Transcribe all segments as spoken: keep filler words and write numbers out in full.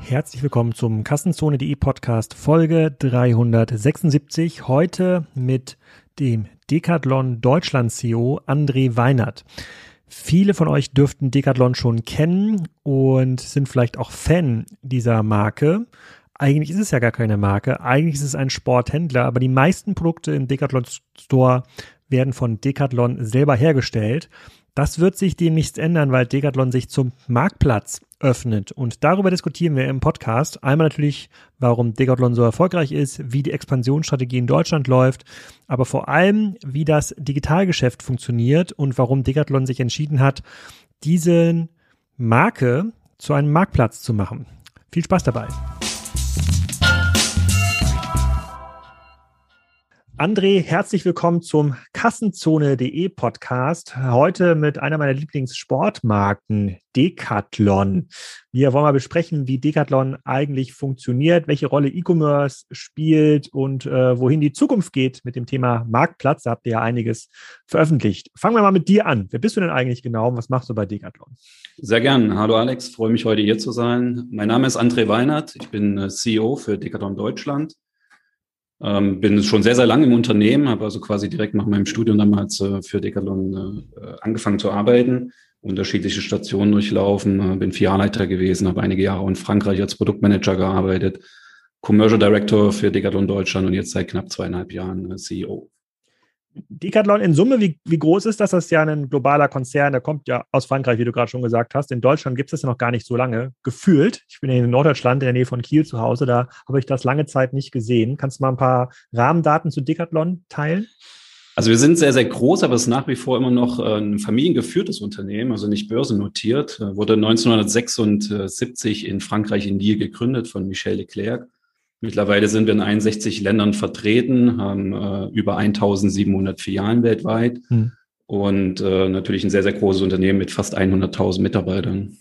Herzlich willkommen zum Kassenzone.de Podcast Folge dreihundertsechsundsiebzig. Heute mit dem Decathlon Deutschland C E O André Weinert. Viele von euch dürften Decathlon schon kennen und sind vielleicht auch Fan dieser Marke. Eigentlich ist es ja gar keine Marke, eigentlich ist es ein Sporthändler, aber die meisten Produkte im Decathlon Store werden von Decathlon selber hergestellt. Das wird sich demnächst ändern, weil Decathlon sich zum Marktplatz öffnet. Und darüber diskutieren wir im Podcast. Einmal natürlich, warum Decathlon so erfolgreich ist, wie die Expansionsstrategie in Deutschland läuft, aber vor allem, wie das Digitalgeschäft funktioniert und warum Decathlon sich entschieden hat, diese Marke zu einem Marktplatz zu machen. Viel Spaß dabei. André, herzlich willkommen zum Kassenzone.de Podcast. Heute mit einer meiner Lieblingssportmarken, Decathlon. Wir wollen mal besprechen, wie Decathlon eigentlich funktioniert, welche Rolle E-Commerce spielt und äh, wohin die Zukunft geht mit dem Thema Marktplatz. Da habt ihr ja einiges veröffentlicht. Fangen wir mal mit dir an. Wer bist du denn eigentlich genau und was machst du bei Decathlon? Sehr gern. Hallo Alex, freue mich heute hier zu sein. Mein Name ist André Weinert. Ich bin C E O für Decathlon Deutschland. Ähm, bin schon sehr, sehr lange im Unternehmen, habe also quasi direkt nach meinem Studium damals äh, für Decathlon äh, angefangen zu arbeiten, unterschiedliche Stationen durchlaufen, äh, bin Filialleiter gewesen, habe einige Jahre in Frankreich als Produktmanager gearbeitet, Commercial Director für Decathlon Deutschland und jetzt seit knapp zweieinhalb Jahren äh, C E O. Decathlon in Summe, wie, wie groß ist das? Das ist ja ein globaler Konzern, der kommt ja aus Frankreich, wie du gerade schon gesagt hast. In Deutschland gibt es das ja noch gar nicht so lange, gefühlt. Ich bin in Norddeutschland, in der Nähe von Kiel zu Hause, da habe ich das lange Zeit nicht gesehen. Kannst du mal ein paar Rahmendaten zu Decathlon teilen? Also wir sind sehr, sehr groß, aber es ist nach wie vor immer noch ein familiengeführtes Unternehmen, also nicht börsennotiert. Wurde neunzehnhundertsechsundsiebzig in Frankreich in Lille gegründet von Michel Leclerc. Mittlerweile sind wir in einundsechzig Ländern vertreten, haben äh, über eintausendsiebenhundert Filialen weltweit hm. und äh, natürlich ein sehr, sehr großes Unternehmen mit fast hunderttausend Mitarbeitern.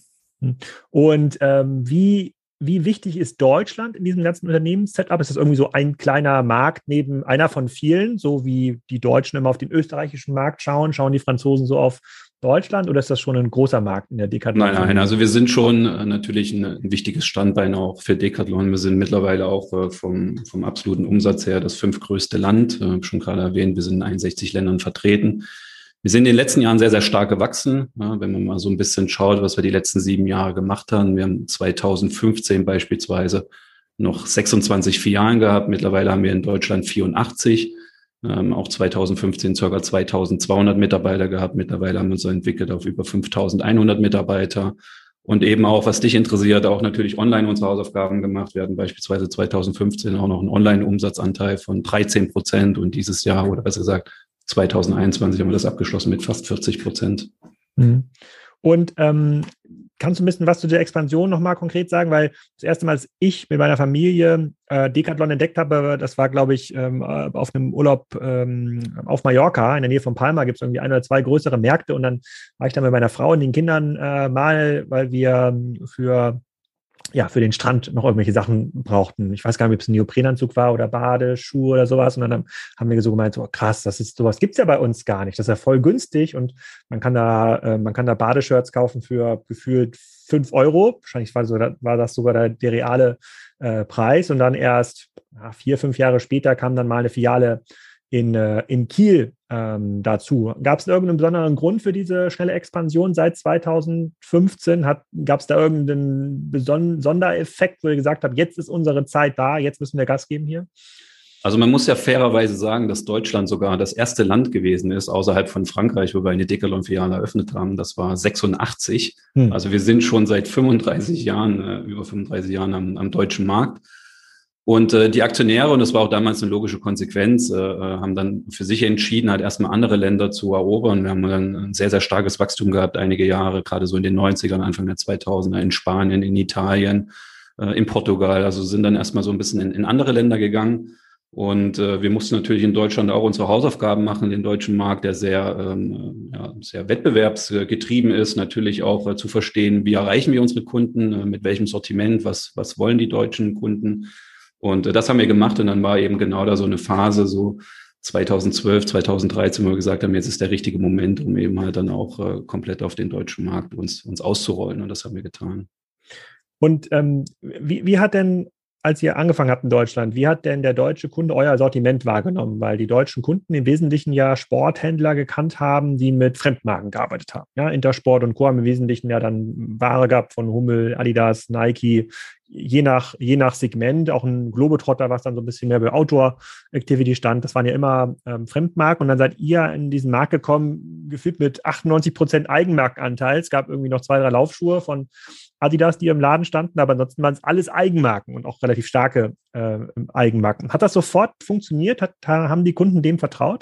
Und ähm, wie, wie wichtig ist Deutschland in diesem ganzen Unternehmenssetup? Ist das irgendwie so ein kleiner Markt neben einer von vielen, so wie die Deutschen immer auf den österreichischen Markt schauen, schauen die Franzosen so auf Deutschland, oder ist das schon ein großer Markt in der Decathlon? Nein, nein, also wir sind schon äh, natürlich ein, ein wichtiges Standbein auch für Decathlon. Wir sind mittlerweile auch äh, vom, vom absoluten Umsatz her das fünftgrößte Land. Äh, schon gerade erwähnt, wir sind in einundsechzig Ländern vertreten. Wir sind in den letzten Jahren sehr, sehr stark gewachsen. Ja, wenn man mal so ein bisschen schaut, was wir die letzten sieben Jahre gemacht haben. Wir haben zweitausendfünfzehn beispielsweise noch sechsundzwanzig Filialen gehabt. Mittlerweile haben wir in Deutschland vierundachtzig. Ähm, auch zweitausendfünfzehn ca. zweitausendzweihundert Mitarbeiter gehabt. Mittlerweile haben wir uns entwickelt auf über fünftausendeinhundert Mitarbeiter. Und eben auch, was dich interessiert, auch natürlich online unsere Hausaufgaben gemacht. Wir hatten beispielsweise zweitausendfünfzehn auch noch einen Online-Umsatzanteil von dreizehn Prozent und dieses Jahr, oder besser gesagt zweitausendeinundzwanzig, haben wir das abgeschlossen mit fast vierzig Prozent. Mhm. Und ähm, kannst du ein bisschen was zu der Expansion nochmal konkret sagen? Weil das erste Mal, als ich mit meiner Familie äh, Decathlon entdeckt habe, das war, glaube ich, ähm, auf einem Urlaub ähm, auf Mallorca, in der Nähe von Palma, gibt es irgendwie ein oder zwei größere Märkte. Und dann war ich da mit meiner Frau und den Kindern äh, mal, weil wir für ja, für den Strand noch irgendwelche Sachen brauchten. Ich weiß gar nicht, ob es ein Neoprenanzug war oder Badeschuhe oder sowas. Und dann haben wir so gemeint, so krass, das ist, sowas gibt's ja bei uns gar nicht. Das ist ja voll günstig und man kann da, äh, man kann da Badeshirts kaufen für gefühlt fünf Euro. Wahrscheinlich war, so, war das sogar der, der reale äh, Preis. Und dann erst ja, vier, fünf Jahre später kam dann mal eine Filiale in, äh, in Kiel ähm, dazu. Gab es irgendeinen besonderen Grund für diese schnelle Expansion seit zweitausendfünfzehn? Gab es da irgendeinen Beson- Sondereffekt, wo ihr gesagt habt, jetzt ist unsere Zeit da, jetzt müssen wir Gas geben hier? Also man muss ja fairerweise sagen, dass Deutschland sogar das erste Land gewesen ist, außerhalb von Frankreich, wo wir eine Decathlon-Filiale eröffnet haben. Das war sechsundachtzig. Hm. Also wir sind schon seit fünfunddreißig Jahren, äh, über fünfunddreißig Jahren am, am deutschen Markt. Und äh, die Aktionäre, und das war auch damals eine logische Konsequenz, äh, haben dann für sich entschieden, halt erstmal andere Länder zu erobern. Wir haben dann ein sehr, sehr starkes Wachstum gehabt, einige Jahre, gerade so in den neunzigern, Anfang der zweitausender, in Spanien, in Italien, äh, in Portugal. Also sind dann erstmal so ein bisschen in, in andere Länder gegangen. Und äh, wir mussten natürlich in Deutschland auch unsere Hausaufgaben machen, den deutschen Markt, der sehr, ähm, ja, sehr wettbewerbsgetrieben ist, natürlich auch äh, zu verstehen, wie erreichen wir unsere Kunden, äh, mit welchem Sortiment, was, was wollen die deutschen Kunden. Und äh, das haben wir gemacht und dann war eben genau da so eine Phase, so zweitausendzwölf, zweitausenddreizehn, wo wir gesagt haben, jetzt ist der richtige Moment, um eben halt dann auch äh, komplett auf den deutschen Markt uns, uns auszurollen und das haben wir getan. Und ähm, wie, wie hat denn, als ihr angefangen habt in Deutschland, wie hat denn der deutsche Kunde euer Sortiment wahrgenommen? Weil die deutschen Kunden im Wesentlichen ja Sporthändler gekannt haben, die mit Fremdmarken gearbeitet haben. Ja, Intersport und Co. haben im Wesentlichen ja dann Ware gehabt von Hummel, Adidas, Nike, je nach, je nach Segment, auch ein Globetrotter, was dann so ein bisschen mehr bei Outdoor-Activity stand. Das waren ja immer ähm, Fremdmarken. Und dann seid ihr in diesen Markt gekommen, gefühlt mit achtundneunzig Prozent Eigenmarkenanteil. Es gab irgendwie noch zwei, drei Laufschuhe von Adidas, die im Laden standen, aber ansonsten waren es alles Eigenmarken und auch relativ starke äh, Eigenmarken. Hat das sofort funktioniert? Hat, haben die Kunden dem vertraut?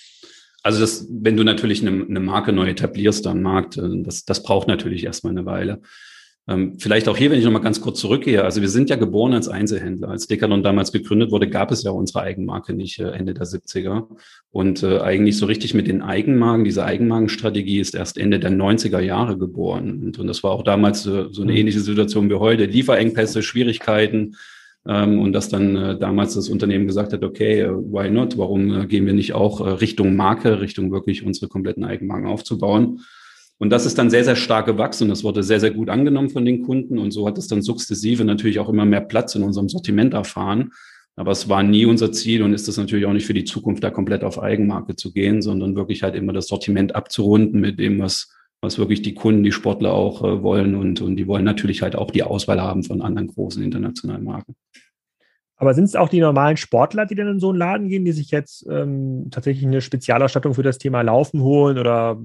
Also das, wenn du natürlich eine, eine Marke neu etablierst am Markt, das, das braucht natürlich erstmal eine Weile. Ähm, vielleicht auch hier, wenn ich nochmal ganz kurz zurückgehe. Also wir sind ja geboren als Einzelhändler. Als Decathlon damals gegründet wurde, gab es ja unsere Eigenmarke nicht äh, Ende der siebziger. Und äh, eigentlich so richtig mit den Eigenmarken, diese Eigenmarkenstrategie ist erst Ende der neunziger Jahre geboren. Und, und das war auch damals äh, so eine ähnliche Situation wie heute. Lieferengpässe, Schwierigkeiten. Ähm, und dass dann äh, damals das Unternehmen gesagt hat, okay, äh, why not? Warum äh, gehen wir nicht auch äh, Richtung Marke, Richtung wirklich unsere kompletten Eigenmarken aufzubauen? Und das ist dann sehr, sehr stark gewachsen. Das wurde sehr, sehr gut angenommen von den Kunden. Und so hat es dann sukzessive natürlich auch immer mehr Platz in unserem Sortiment erfahren. Aber es war nie unser Ziel und ist es natürlich auch nicht für die Zukunft, da komplett auf Eigenmarke zu gehen, sondern wirklich halt immer das Sortiment abzurunden mit dem, was, was wirklich die Kunden, die Sportler auch äh, wollen. Und, und die wollen natürlich halt auch die Auswahl haben von anderen großen internationalen Marken. Aber sind es auch die normalen Sportler, die dann in so einen Laden gehen, die sich jetzt ähm, tatsächlich eine Spezialausstattung für das Thema Laufen holen oder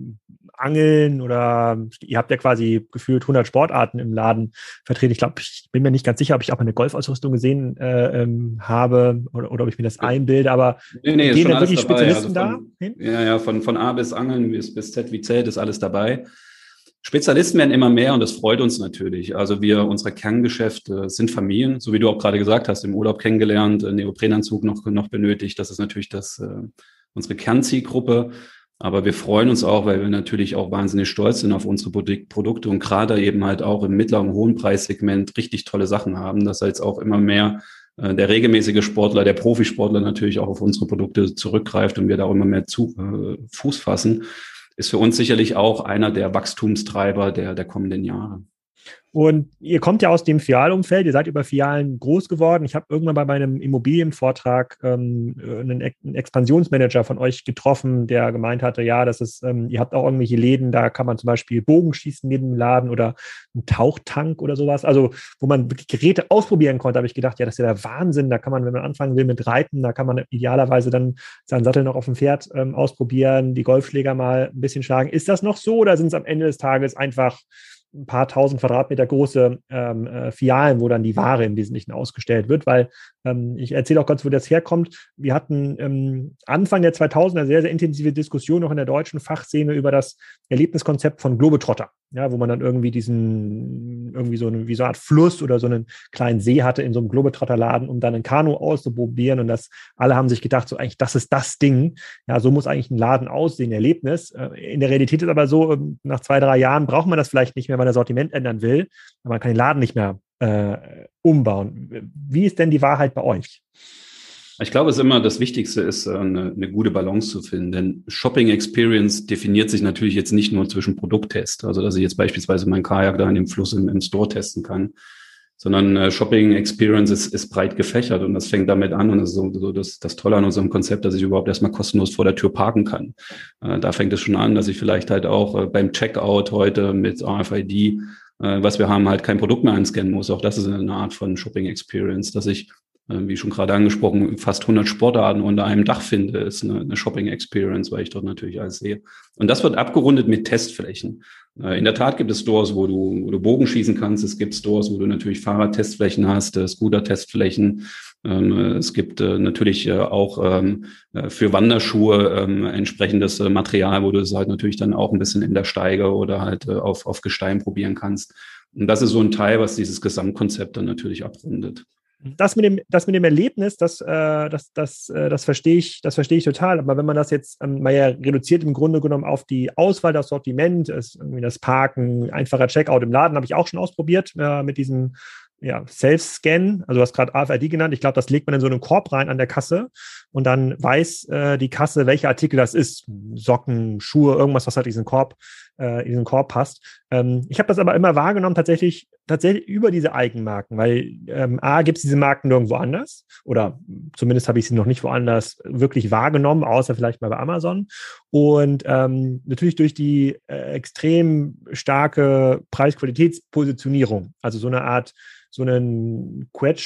Angeln oder ihr habt ja quasi gefühlt hundert Sportarten im Laden vertreten. Ich glaube, ich bin mir nicht ganz sicher, ob ich auch mal eine Golfausrüstung gesehen äh, ähm, habe oder, oder ob ich mir das einbilde, aber nee, nee, gehen dann wirklich Spezialisten also von, da hin? Ja, ja, von, von A bis Angeln bis, bis Z wie Zelt ist alles dabei. Spezialisten werden immer mehr und das freut uns natürlich. Also wir, unsere Kerngeschäfte sind Familien, so wie du auch gerade gesagt hast, im Urlaub kennengelernt, Neoprenanzug noch, noch benötigt. Das ist natürlich das, äh, unsere Kernzielgruppe. Aber wir freuen uns auch, weil wir natürlich auch wahnsinnig stolz sind auf unsere Produkte und gerade eben halt auch im mittleren und hohen Preissegment richtig tolle Sachen haben, dass jetzt auch immer mehr äh, der regelmäßige Sportler, der Profisportler natürlich auch auf unsere Produkte zurückgreift und wir da auch immer mehr zu, äh, Fuß fassen. Ist für uns sicherlich auch einer der Wachstumstreiber der, der kommenden Jahre. Und ihr kommt ja aus dem Filialumfeld, ihr seid über Filialen groß geworden. Ich habe irgendwann bei meinem Immobilienvortrag ähm, einen, einen Expansionsmanager von euch getroffen, der gemeint hatte, ja, das ist, ähm, ihr habt auch irgendwelche Läden, da kann man zum Beispiel Bogenschießen neben dem Laden oder einen Tauchtank oder sowas, also wo man wirklich Geräte ausprobieren konnte. Da habe ich gedacht, ja, das ist ja der Wahnsinn. Da kann man, wenn man anfangen will mit Reiten, da kann man idealerweise dann seinen Sattel noch auf dem Pferd ähm, ausprobieren, die Golfschläger mal ein bisschen schlagen. Ist das noch so oder sind es am Ende des Tages einfach ein paar tausend Quadratmeter große ähm, äh, Filialen, wo dann die Ware im Wesentlichen ausgestellt wird, weil ähm, ich erzähle auch kurz, wo das herkommt. Wir hatten ähm, Anfang der zweitausender sehr, sehr intensive Diskussion auch in der deutschen Fachszene über das Erlebniskonzept von Globetrotter, ja, wo man dann irgendwie diesen, irgendwie so eine, wie so eine Art Fluss oder so einen kleinen See hatte in so einem Globetrotter-Laden, um dann ein Kanu auszuprobieren und das, alle haben sich gedacht, so eigentlich, das ist das Ding. Ja, so muss eigentlich ein Laden aussehen, Erlebnis. In der Realität ist aber so, nach zwei, drei Jahren braucht man das vielleicht nicht mehr, weil man das Sortiment ändern will, aber man kann den Laden nicht mehr äh, umbauen. Wie ist denn die Wahrheit bei euch? Ich glaube, es ist immer das Wichtigste ist, eine, eine gute Balance zu finden. Denn Shopping Experience definiert sich natürlich jetzt nicht nur zwischen Produkttest, also dass ich jetzt beispielsweise mein Kajak da in dem Fluss im, im Store testen kann, sondern äh, Shopping Experience ist, ist breit gefächert und das fängt damit an und das ist so, so das, das Tolle an unserem Konzept, dass ich überhaupt erstmal kostenlos vor der Tür parken kann. Äh, da fängt es schon an, dass ich vielleicht halt auch äh, beim Checkout heute mit R F I D, äh, was wir haben, halt kein Produkt mehr einscannen muss. Auch das ist eine Art von Shopping Experience, dass ich wie schon gerade angesprochen, fast hundert Sportarten unter einem Dach finde, ist eine, eine Shopping-Experience, weil ich dort natürlich alles sehe. Und das wird abgerundet mit Testflächen. In der Tat gibt es Stores, wo du, wo du Bogen schießen kannst. Es gibt Stores, wo du natürlich Fahrradtestflächen hast, Scooter-Testflächen. Es gibt natürlich auch für Wanderschuhe entsprechendes Material, wo du es halt natürlich dann auch ein bisschen in der Steige oder halt auf, auf Gestein probieren kannst. Und das ist so ein Teil, was dieses Gesamtkonzept dann natürlich abrundet. Das mit dem, das mit dem Erlebnis, das, äh, das, das, äh, das verstehe ich, das verstehe ich total. Aber wenn man das jetzt ähm, mal ja reduziert im Grunde genommen auf die Auswahl, das Sortiment, ist irgendwie das Parken, einfacher Checkout im Laden, habe ich auch schon ausprobiert äh, mit diesem ja, Self-Scan. Also du hast gerade R F I D genannt. Ich glaube, das legt man in so einen Korb rein an der Kasse und dann weiß äh, die Kasse, welcher Artikel das ist. Socken, Schuhe, irgendwas, was halt in diesen Korb, äh, in diesen Korb passt. Ähm, ich habe das aber immer wahrgenommen, tatsächlich, tatsächlich über diese Eigenmarken, weil ähm, A, gibt es diese Marken nirgendwo anders oder zumindest habe ich sie noch nicht woanders wirklich wahrgenommen, außer vielleicht mal bei Amazon. Und ähm, natürlich durch die äh, extrem starke Preis-Qualitätspositionierung, also so eine Art, so einen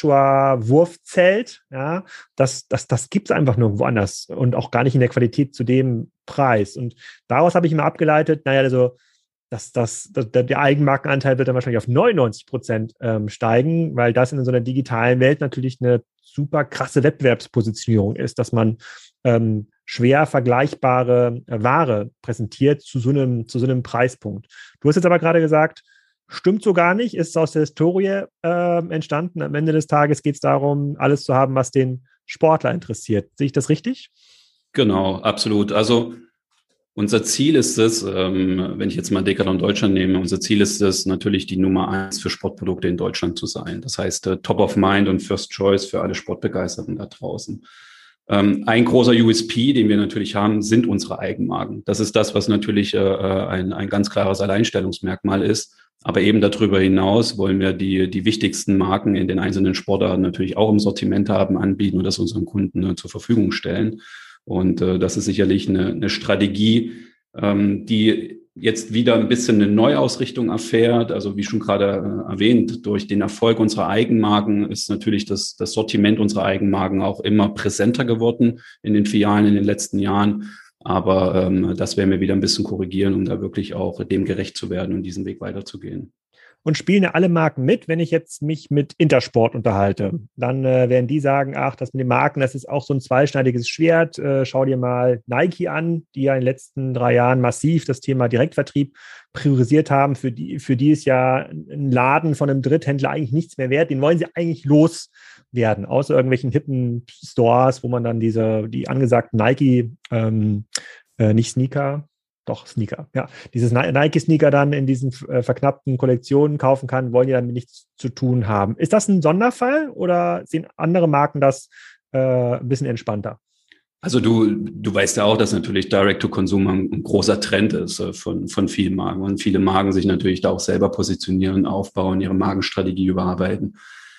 Quechua-Wurfzelt, ja, das, das, das gibt es einfach nirgendwo anders und auch gar nicht in der Qualität zu dem Preis. Und daraus habe ich immer abgeleitet, naja, also dass das, das, der Eigenmarkenanteil wird dann wahrscheinlich auf neunundneunzig Prozent ähm, steigen, weil das in so einer digitalen Welt natürlich eine super krasse Wettbewerbspositionierung ist, dass man ähm, schwer vergleichbare äh, Ware präsentiert zu so einem, zu so einem Preispunkt. Du hast jetzt aber gerade gesagt, stimmt so gar nicht, ist aus der Historie äh, entstanden. Am Ende des Tages geht es darum, alles zu haben, was den Sportler interessiert. Sehe ich das richtig? Genau, absolut. Also unser Ziel ist es, ähm, wenn ich jetzt mal Decathlon Deutschland nehme, unser Ziel ist es natürlich, die Nummer eins für Sportprodukte in Deutschland zu sein. Das heißt, äh, Top of Mind und First Choice für alle Sportbegeisterten da draußen. Ähm, ein großer U S P, den wir natürlich haben, sind unsere Eigenmarken. Das ist das, was natürlich äh, ein, ein ganz klares Alleinstellungsmerkmal ist. Aber eben darüber hinaus wollen wir die, die wichtigsten Marken in den einzelnen Sportarten natürlich auch im Sortiment haben, anbieten und das unseren Kunden äh, zur Verfügung stellen. Und äh, das ist sicherlich eine, eine Strategie, ähm, die jetzt wieder ein bisschen eine Neuausrichtung erfährt. Also wie schon gerade äh, erwähnt, durch den Erfolg unserer Eigenmarken ist natürlich das, das Sortiment unserer Eigenmarken auch immer präsenter geworden in den Filialen in den letzten Jahren. Aber ähm, das werden wir wieder ein bisschen korrigieren, um da wirklich auch dem gerecht zu werden und diesen Weg weiterzugehen. Und spielen ja alle Marken mit. Wenn ich jetzt mich mit Intersport unterhalte, dann äh, werden die sagen, ach, das mit den Marken, das ist auch so ein zweischneidiges Schwert. Äh, schau dir mal Nike an, die ja in den letzten drei Jahren massiv das Thema Direktvertrieb priorisiert haben. Für die, für die ist ja ein Laden von einem Dritthändler eigentlich nichts mehr wert. Den wollen sie eigentlich loswerden, außer irgendwelchen hippen Stores, wo man dann diese, die angesagten Nike, ähm, äh, nicht Sneaker, Doch, Sneaker, ja. Dieses Nike-Sneaker dann in diesen äh, verknappten Kollektionen kaufen kann, wollen die damit nichts zu tun haben. Ist das ein Sonderfall oder sehen andere Marken das äh, ein bisschen entspannter? Also du, du weißt ja auch, dass natürlich Direct-to-Consumer ein großer Trend ist äh, von, von vielen Marken und viele Marken sich natürlich da auch selber positionieren, aufbauen, ihre Markenstrategie überarbeiten.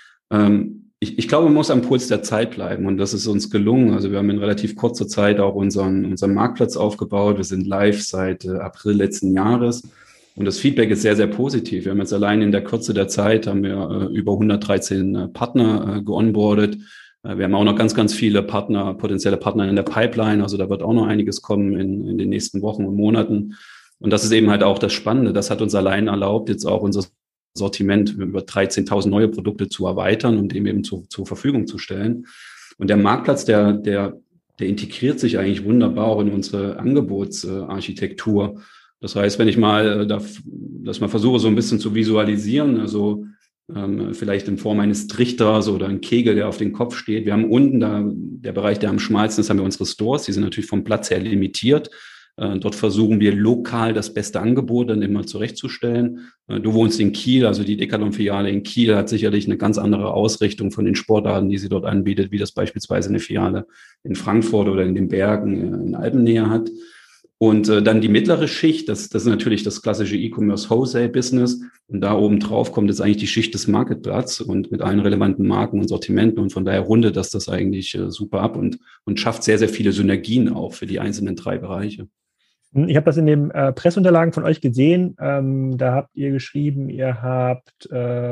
Ähm, Ich, ich glaube, man muss am Puls der Zeit bleiben und das ist uns gelungen. Also wir haben in relativ kurzer Zeit auch unseren, unseren Marktplatz aufgebaut. Wir sind live seit äh, April letzten Jahres und das Feedback ist sehr, sehr positiv. Wir haben jetzt allein in der Kürze der Zeit haben wir äh, über hundertdreizehn äh, Partner äh, geonboardet. Äh, wir haben auch noch ganz, ganz viele Partner, potenzielle Partner in der Pipeline. Also da wird auch noch einiges kommen in, in den nächsten Wochen und Monaten. Und das ist eben halt auch das Spannende. Das hat uns allein erlaubt, jetzt auch unser Sortiment über dreizehntausend neue Produkte zu erweitern und dem eben zu, zur Verfügung zu stellen. Und der Marktplatz, der, der, der integriert sich eigentlich wunderbar auch in unsere Angebotsarchitektur. Das heißt, wenn ich mal das mal versuche, so ein bisschen zu visualisieren, also ähm, vielleicht in Form eines Trichters oder ein Kegel, der auf den Kopf steht. Wir haben unten da, der Bereich, der am schmalsten ist, haben wir unsere Stores. Die sind natürlich vom Platz her limitiert. Dort versuchen wir lokal das beste Angebot dann immer zurechtzustellen. Du wohnst in Kiel, also die Decathlon-Filiale in Kiel hat sicherlich eine ganz andere Ausrichtung von den Sportarten, die sie dort anbietet, wie das beispielsweise eine Filiale in Frankfurt oder in den Bergen in Alpennähe hat. Und dann die mittlere Schicht, das, das ist natürlich das klassische E-Commerce-Wholesale-Business. Und da oben drauf kommt jetzt eigentlich die Schicht des Marketplatz und mit allen relevanten Marken und Sortimenten. Und von daher rundet das das eigentlich super ab und, und schafft sehr, sehr viele Synergien auch für die einzelnen drei Bereiche. Ich habe das in den äh, Presseunterlagen von euch gesehen. Ähm, da habt ihr geschrieben, ihr habt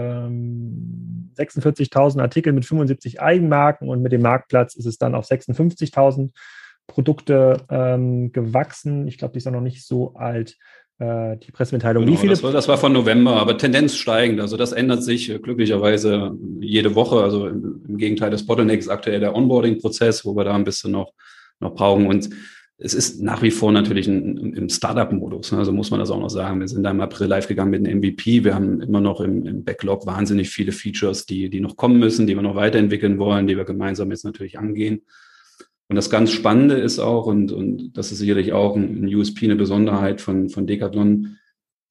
ähm, sechsundvierzigtausend Artikel mit fünfundsiebzig Eigenmarken und mit dem Marktplatz ist es dann auf sechsundfünfzigtausend Produkte ähm, gewachsen. Ich glaube, die ist auch noch nicht so alt, äh, die Pressemitteilung. Genau, Wie viele? Das war, das war von November, aber Tendenz steigend. Also das ändert sich äh, glücklicherweise jede Woche. Also im, im Gegenteil, das Bottleneck ist aktuell der Onboarding-Prozess, wo wir da ein bisschen noch, noch brauchen. Und es ist nach wie vor natürlich ein, im Startup-Modus, also muss man das auch noch sagen. Wir sind da im April live gegangen mit einem M V P. Wir haben immer noch im, im Backlog wahnsinnig viele Features, die, die noch kommen müssen, die wir noch weiterentwickeln wollen, die wir gemeinsam jetzt natürlich angehen. Und das ganz Spannende ist auch, und, und das ist sicherlich auch ein, ein U S P, eine Besonderheit von, von Decathlon,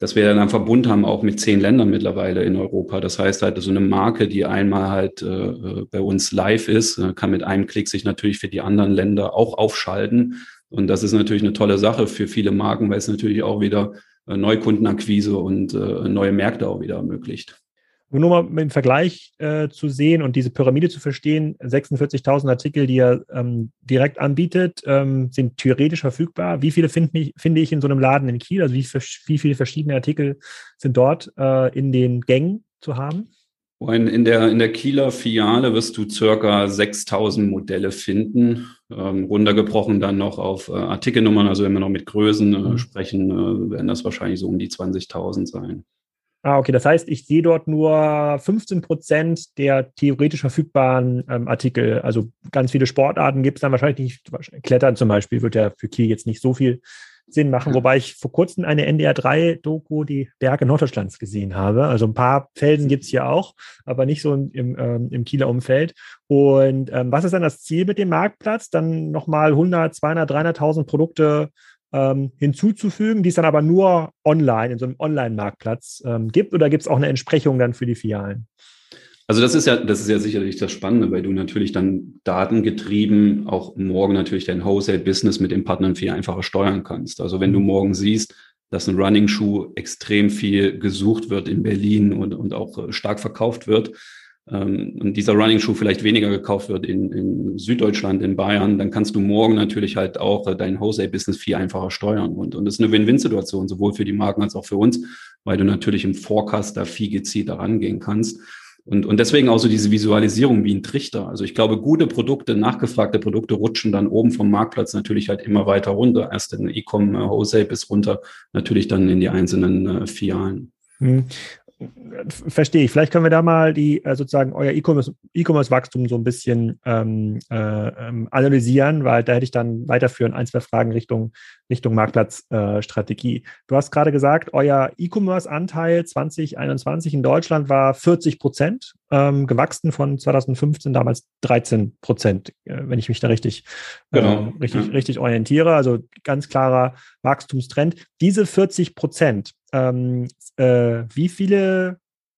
dass wir dann einen Verbund haben, auch mit zehn Ländern mittlerweile in Europa. Das heißt halt, so eine Marke, die einmal halt äh, bei uns live ist, kann mit einem Klick sich natürlich für die anderen Länder auch aufschalten. Und das ist natürlich eine tolle Sache für viele Marken, weil es natürlich auch wieder äh, Neukundenakquise und äh, neue Märkte auch wieder ermöglicht. Nur mal im Vergleich äh, zu sehen und diese Pyramide zu verstehen, sechsundvierzigtausend Artikel, die ihr ähm, direkt anbietet, ähm, sind theoretisch verfügbar. Wie viele find mich, finde ich in so einem Laden in Kiel? Also wie, wie viele verschiedene Artikel sind dort äh, in den Gängen zu haben? In, in, der, in der Kieler Filiale wirst du circa sechstausend Modelle finden, ähm, runtergebrochen dann noch auf äh, Artikelnummern. Also wenn wir noch mit Größen äh, mhm. sprechen, äh, werden das wahrscheinlich so um die zwanzigtausend sein. Ah, okay. Das heißt, ich sehe dort nur fünfzehn Prozent der theoretisch verfügbaren ähm, Artikel. Also ganz viele Sportarten gibt es dann wahrscheinlich nicht. Klettern zum Beispiel wird ja für Kiel jetzt nicht so viel Sinn machen, wobei ich vor kurzem eine N D R drei Doku, die Berge Norddeutschlands, gesehen habe. Also ein paar Felsen gibt es hier auch, aber nicht so im, ähm, im Kieler Umfeld. Und ähm, was ist dann das Ziel mit dem Marktplatz? Dann nochmal hundert, zweihundert, dreihunderttausend Produkte ähm, hinzuzufügen, die es dann aber nur online, in so einem Online-Marktplatz ähm, gibt, oder gibt es auch eine Entsprechung dann für die Filialen? Also das ist ja, das ist ja sicherlich das Spannende, weil du natürlich dann datengetrieben auch morgen natürlich dein Wholesale-Business mit den Partnern viel einfacher steuern kannst. Also wenn du morgen siehst, dass ein Running-Schuh extrem viel gesucht wird in Berlin und, und auch stark verkauft wird, ähm, und dieser Running-Schuh vielleicht weniger gekauft wird in, in Süddeutschland, in Bayern, dann kannst du morgen natürlich halt auch dein Wholesale-Business viel einfacher steuern. Und, und das ist eine Win-Win-Situation, sowohl für die Marken als auch für uns, weil du natürlich im Forecast da viel gezielter rangehen kannst. Und, und deswegen auch so diese Visualisierung wie ein Trichter. Also ich glaube, gute Produkte, nachgefragte Produkte rutschen dann oben vom Marktplatz natürlich halt immer weiter runter. Erst in E-Com, Wholesale bis runter, natürlich dann in die einzelnen äh, Filialen. Hm. Verstehe ich. Vielleicht können wir da mal die äh, sozusagen euer E-Commerce, E-Commerce-Wachstum so ein bisschen ähm, äh, analysieren, weil da hätte ich dann weiterführen ein, zwei Fragen Richtung, Richtung Marktplatzstrategie. Äh, du hast gerade gesagt, euer E-Commerce-Anteil zwanzig einundzwanzig in Deutschland war vierzig Prozent, ähm, gewachsen von zweitausendfünfzehn damals dreizehn Prozent, äh, wenn ich mich da richtig, genau. äh, richtig, ja. richtig orientiere. Also ganz klarer Wachstumstrend. Diese vierzig Prozent, Ähm, äh, wie viele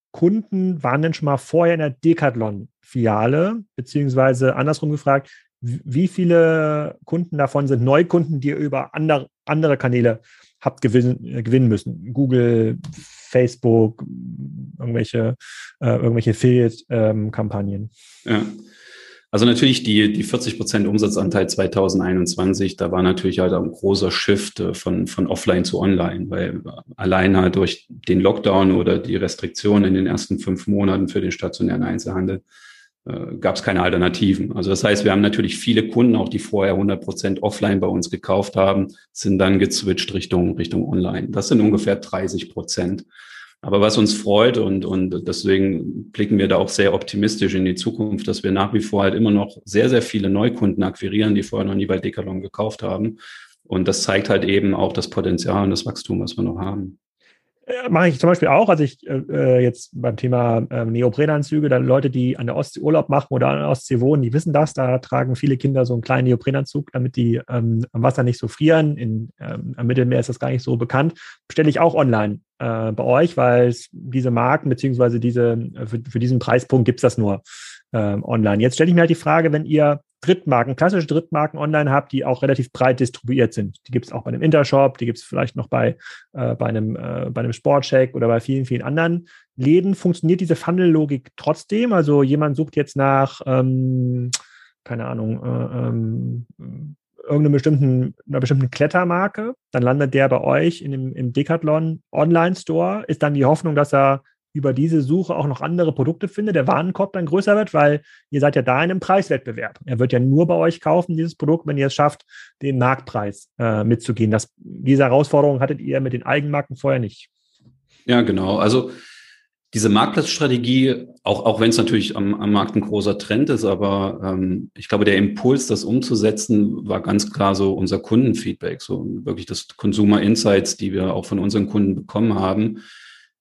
Kunden waren denn schon mal vorher in der Decathlon-Filiale? Beziehungsweise andersrum gefragt, wie viele Kunden davon sind Neukunden, die ihr über andere, andere Kanäle habt gewinnen, äh, gewinnen müssen? Google, Facebook, irgendwelche, äh, irgendwelche Affiliate-Kampagnen? Ähm, ja. Also natürlich die, die vierzig Prozent Umsatzanteil zweitausendeinundzwanzig, da war natürlich halt ein großer Shift von, von offline zu online, weil allein halt durch den Lockdown oder die Restriktionen in den ersten fünf Monaten für den stationären Einzelhandel äh, gab es keine Alternativen. Also das heißt, wir haben natürlich viele Kunden, auch die vorher hundert Prozent offline bei uns gekauft haben, sind dann gezwitscht Richtung, Richtung online. Das sind ungefähr dreißig Prozent. Aber was uns freut und, und deswegen blicken wir da auch sehr optimistisch in die Zukunft, dass wir nach wie vor halt immer noch sehr, sehr viele Neukunden akquirieren, die vorher noch nie bei Decathlon gekauft haben. Und das zeigt halt eben auch das Potenzial und das Wachstum, was wir noch haben. Äh, mache ich zum Beispiel auch, also ich äh, jetzt beim Thema äh, Neoprenanzüge, dann Leute, die an der Ostsee Urlaub machen oder an der Ostsee wohnen, die wissen das, da tragen viele Kinder so einen kleinen Neoprenanzug, damit die ähm, am Wasser nicht so frieren. In, ähm, am Mittelmeer ist das gar nicht so bekannt. Bestelle ich auch online äh, bei euch, weil diese Marken beziehungsweise diese, für, für diesen Preispunkt gibt es das nur ähm, online. Jetzt stelle ich mir halt die Frage, wenn ihr Drittmarken, klassische Drittmarken online habt, die auch relativ breit distribuiert sind. Die gibt es auch bei einem Intershop, die gibt es vielleicht noch bei, äh, bei einem, äh, bei einem Sportcheck oder bei vielen, vielen anderen Läden. Funktioniert diese Funnel-Logik trotzdem? Also jemand sucht jetzt nach, ähm, keine Ahnung, äh, ähm, irgendeiner bestimmten, einer bestimmten Klettermarke, dann landet der bei euch in dem, im Decathlon Online-Store. Ist dann die Hoffnung, dass er über diese Suche auch noch andere Produkte findet, der Warenkorb dann größer wird, weil ihr seid ja da in einem Preiswettbewerb. Er wird ja nur bei euch kaufen, dieses Produkt, wenn ihr es schafft, den Marktpreis äh, mitzugehen. Das, diese Herausforderung hattet ihr mit den Eigenmarken vorher nicht. Ja, genau. Also diese Marktplatzstrategie, auch, auch wenn es natürlich am, am Markt ein großer Trend ist, aber ähm, ich glaube, der Impuls, das umzusetzen, war ganz klar so unser Kundenfeedback, so wirklich das Consumer Insights, die wir auch von unseren Kunden bekommen haben.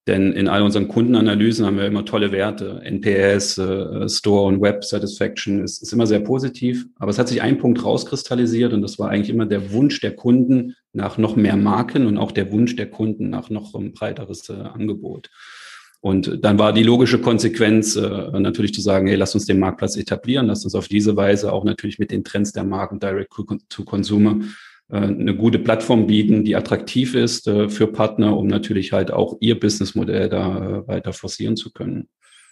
Denn in all unseren Kundenanalysen haben wir immer tolle Werte. N P S, äh, Store und Web Satisfaction ist, ist immer sehr positiv. Aber es hat sich ein Punkt rauskristallisiert und das war eigentlich immer der Wunsch der Kunden nach noch mehr Marken und auch der Wunsch der Kunden nach noch ein breiteres äh, Angebot. Und dann war die logische Konsequenz äh, natürlich zu sagen, hey, lass uns den Marktplatz etablieren, lass uns auf diese Weise auch natürlich mit den Trends der Marken Direct-to-Consumer eine gute Plattform bieten, die attraktiv ist äh, für Partner, um natürlich halt auch ihr Businessmodell da äh, weiter forcieren zu können.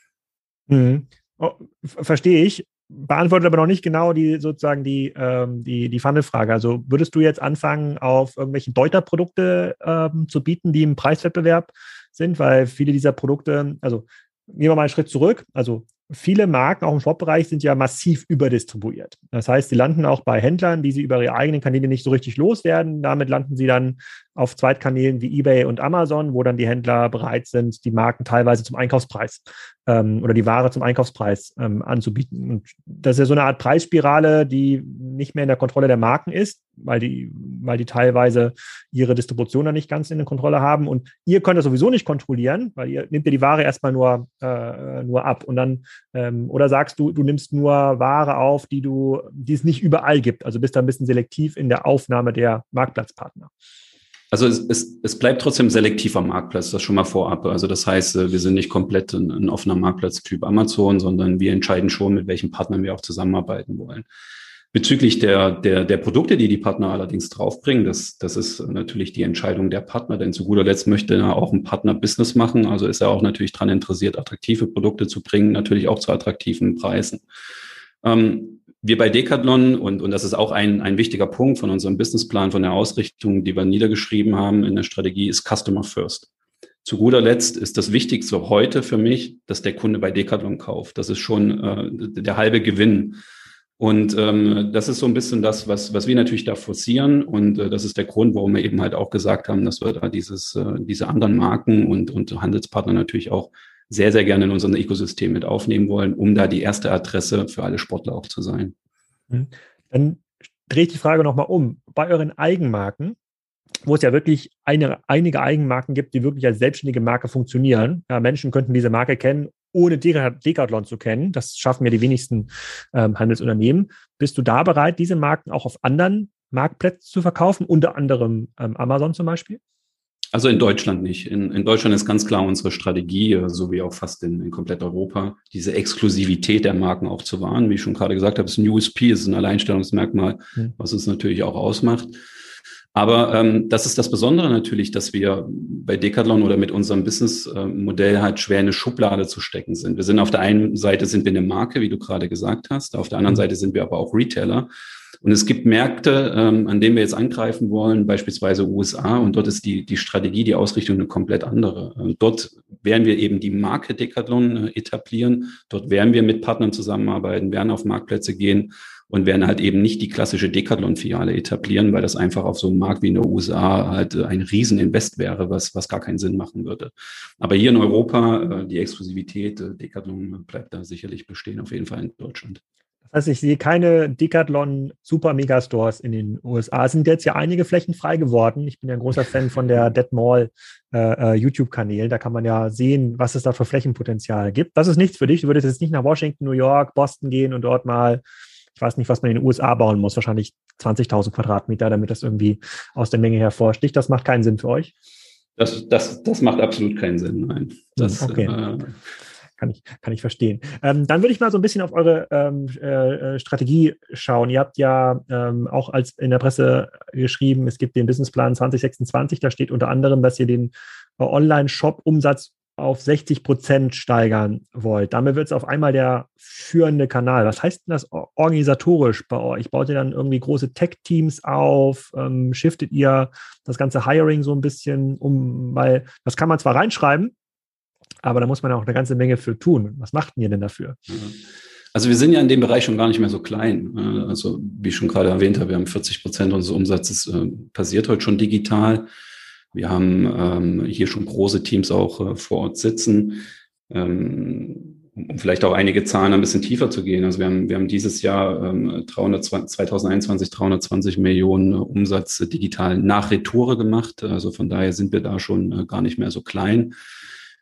Mhm. Oh, verstehe ich. Beantwortet aber noch nicht genau die sozusagen die, ähm, die, die Funnel-Frage. Also würdest du jetzt anfangen, auf irgendwelche Deuter-Produkte ähm, zu bieten, die im Preiswettbewerb sind? Weil viele dieser Produkte, also gehen wir mal einen Schritt zurück, also viele Marken, auch im Shop-Bereich, sind ja massiv überdistribuiert. Das heißt, sie landen auch bei Händlern, die sie über ihre eigenen Kanäle nicht so richtig loswerden. Damit landen sie dann auf Zweitkanälen wie eBay und Amazon, wo dann die Händler bereit sind, die Marken teilweise zum Einkaufspreis ähm, oder die Ware zum Einkaufspreis ähm, anzubieten. Und das ist ja so eine Art Preisspirale, die nicht mehr in der Kontrolle der Marken ist, weil die, weil die teilweise ihre Distribution dann nicht ganz in der Kontrolle haben. Und ihr könnt das sowieso nicht kontrollieren, weil ihr nehmt ja die Ware erstmal nur, äh, nur ab. Und dann, ähm, oder sagst du, du nimmst nur Ware auf, die du, die es nicht überall gibt. Also bist da ein bisschen selektiv in der Aufnahme der Marktplatzpartner. Also es, es, es bleibt trotzdem selektiver Marktplatz, das schon mal vorab. Also das heißt, wir sind nicht komplett ein, ein offener Marktplatz-Typ Amazon, sondern wir entscheiden schon, mit welchen Partnern wir auch zusammenarbeiten wollen. Bezüglich der, der, der Produkte, die die Partner allerdings draufbringen, das, das ist natürlich die Entscheidung der Partner, denn zu guter Letzt möchte er auch ein Partner Business machen, also ist er auch natürlich daran interessiert, attraktive Produkte zu bringen, natürlich auch zu attraktiven Preisen. Ähm, wir bei Decathlon, und, und das ist auch ein, ein wichtiger Punkt von unserem Businessplan, von der Ausrichtung, die wir niedergeschrieben haben in der Strategie, ist Customer First. Zu guter Letzt ist das Wichtigste heute für mich, dass der Kunde bei Decathlon kauft. Das ist schon äh, der halbe Gewinn. Und ähm, das ist so ein bisschen das, was, was wir natürlich da forcieren. Und äh, das ist der Grund, warum wir eben halt auch gesagt haben, dass wir da dieses, äh, diese anderen Marken und, und Handelspartner natürlich auch sehr, sehr gerne in unserem Ökosystem mit aufnehmen wollen, um da die erste Adresse für alle Sportler auch zu sein. Dann drehe ich die Frage nochmal um. Bei euren Eigenmarken, wo es ja wirklich eine, einige Eigenmarken gibt, die wirklich als selbstständige Marke funktionieren. Ja, Menschen könnten diese Marke kennen, ohne Decathlon zu kennen. Das schaffen ja die wenigsten ähm, Handelsunternehmen. Bist du da bereit, diese Marken auch auf anderen Marktplätzen zu verkaufen, unter anderem ähm, Amazon zum Beispiel? Also in Deutschland nicht. In, in Deutschland ist ganz klar unsere Strategie, so wie auch fast in, in komplett Europa, diese Exklusivität der Marken auch zu wahren. Wie ich schon gerade gesagt habe, ist ein U S P, ist ein Alleinstellungsmerkmal, mhm. was uns natürlich auch ausmacht. Aber ähm, das ist das Besondere natürlich, dass wir bei Decathlon oder mit unserem Businessmodell äh, halt schwer in eine Schublade zu stecken sind. Wir sind auf der einen Seite sind wir eine Marke, wie du gerade gesagt hast, auf der anderen Seite sind wir aber auch Retailer. Und es gibt Märkte, ähm, an denen wir jetzt angreifen wollen, beispielsweise U S A, und dort ist die die Strategie, die Ausrichtung eine komplett andere. Und dort werden wir eben die Marke Decathlon äh, etablieren, dort werden wir mit Partnern zusammenarbeiten, werden auf Marktplätze gehen und werden halt eben nicht die klassische Decathlon-Filiale etablieren, weil das einfach auf so einem Markt wie in den U S A halt ein Rieseninvest wäre, was was gar keinen Sinn machen würde. Aber hier in Europa, äh, die Exklusivität, äh, Decathlon bleibt da sicherlich bestehen, auf jeden Fall in Deutschland. Das heißt, ich sehe keine Decathlon Super Megastores in den U S A. Es sind jetzt ja einige Flächen frei geworden. Ich bin ja ein großer Fan von der Dead Mall äh, YouTube-Kanälen. Da kann man ja sehen, was es da für Flächenpotenzial gibt. Das ist nichts für dich. Du würdest jetzt nicht nach Washington, New York, Boston gehen und dort mal, ich weiß nicht, was man in den U S A bauen muss, wahrscheinlich zwanzigtausend Quadratmeter, damit das irgendwie aus der Menge hervorsticht. Das macht keinen Sinn für euch? Das, das, das macht absolut keinen Sinn, nein. Das, okay. Äh, Kann ich, kann ich verstehen. Ähm, dann würde ich mal so ein bisschen auf eure ähm, äh, Strategie schauen. Ihr habt ja ähm, auch als in der Presse geschrieben, es gibt den Businessplan zwanzig sechsundzwanzig, da steht unter anderem, dass ihr den äh, Online-Shop-Umsatz auf sechzig Prozent steigern wollt. Damit wird es auf einmal der führende Kanal. Was heißt denn das organisatorisch bei euch? Baut ihr dann irgendwie große Tech-Teams auf? Ähm, shiftet ihr das ganze Hiring so ein bisschen um? Weil das kann man zwar reinschreiben, aber da muss man ja auch eine ganze Menge für tun. Was macht ihr denn dafür? Also wir sind ja in dem Bereich schon gar nicht mehr so klein. Also wie ich schon gerade erwähnt habe, wir haben vierzig Prozent unseres Umsatzes äh, passiert heute schon digital. Wir haben ähm, hier schon große Teams auch äh, vor Ort sitzen, ähm, um vielleicht auch einige Zahlen ein bisschen tiefer zu gehen. Also wir haben, wir haben dieses Jahr ähm, zwanzig einundzwanzig dreihundertzwanzig Millionen Umsatz digital nach Retoure gemacht. Also von daher sind wir da schon äh, gar nicht mehr so klein.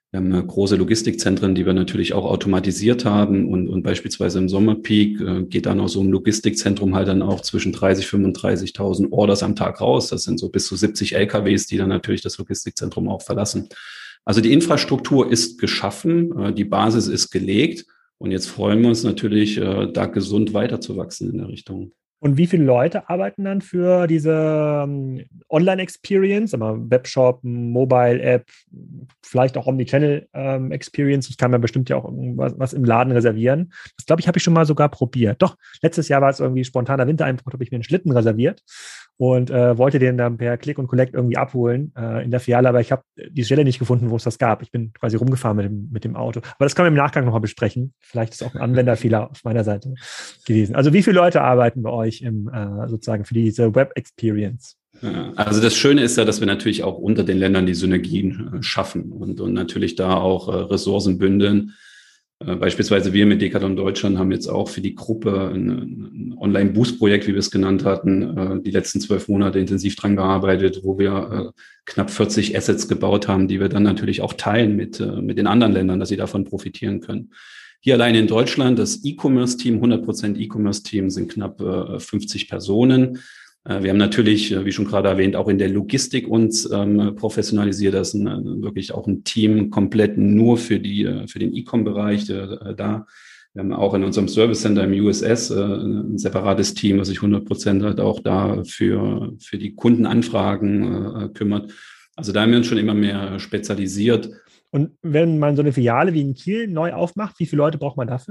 Wir haben große Logistikzentren, die wir natürlich auch automatisiert haben und, und beispielsweise im Sommerpeak äh, geht dann aus so einem Logistikzentrum halt dann auch zwischen dreißig, fünfunddreißigtausend Orders am Tag raus. Das sind so bis zu siebzig L K Ws, die dann natürlich das Logistikzentrum auch verlassen. Also die Infrastruktur ist geschaffen, äh, die Basis ist gelegt und jetzt freuen wir uns natürlich, äh, da gesund weiterzuwachsen in der Richtung. Und wie viele Leute arbeiten dann für diese um, Online-Experience, aber Webshop, Mobile-App, vielleicht auch Omnichannel-Experience? Ähm, ich kann mir bestimmt ja auch irgendwas was im Laden reservieren. Das, glaube ich, habe ich schon mal sogar probiert. Doch, letztes Jahr war es irgendwie spontaner Wintereinbruch, habe ich mir einen Schlitten reserviert und äh, wollte den dann per Click und Collect irgendwie abholen äh, in der Filiale, aber ich habe die Stelle nicht gefunden, wo es das gab. Ich bin quasi rumgefahren mit dem, mit dem Auto. Aber das können wir im Nachgang nochmal besprechen. Vielleicht ist auch ein Anwenderfehler auf meiner Seite gewesen. Also wie viele Leute arbeiten bei euch im, äh, sozusagen für diese Web-Experience? Also das Schöne ist ja, dass wir natürlich auch unter den Ländern die Synergien äh, schaffen und, und natürlich da auch äh, Ressourcen bündeln. Äh, beispielsweise wir mit Decathlon Deutschland haben jetzt auch für die Gruppe ein, ein Online-Boost-Projekt, wie wir es genannt hatten, äh, die letzten zwölf Monate intensiv dran gearbeitet, wo wir äh, knapp vierzig Assets gebaut haben, die wir dann natürlich auch teilen mit, äh, mit den anderen Ländern, dass sie davon profitieren können. Hier allein in Deutschland, das E-Commerce-Team, hundert Prozent E-Commerce-Team sind knapp äh, fünfzig Personen. Äh, wir haben natürlich, äh, wie schon gerade erwähnt, auch in der Logistik uns ähm, professionalisiert. Das ist ein, wirklich auch ein Team komplett nur für die äh, für den E-Com-Bereich äh, da. Wir haben auch in unserem Service Center im U S S äh, ein separates Team, was sich hundert Prozent halt auch da für, für die Kundenanfragen äh, kümmert. Also da haben wir uns schon immer mehr spezialisiert. Und wenn man so eine Filiale wie in Kiel neu aufmacht, wie viele Leute braucht man dafür?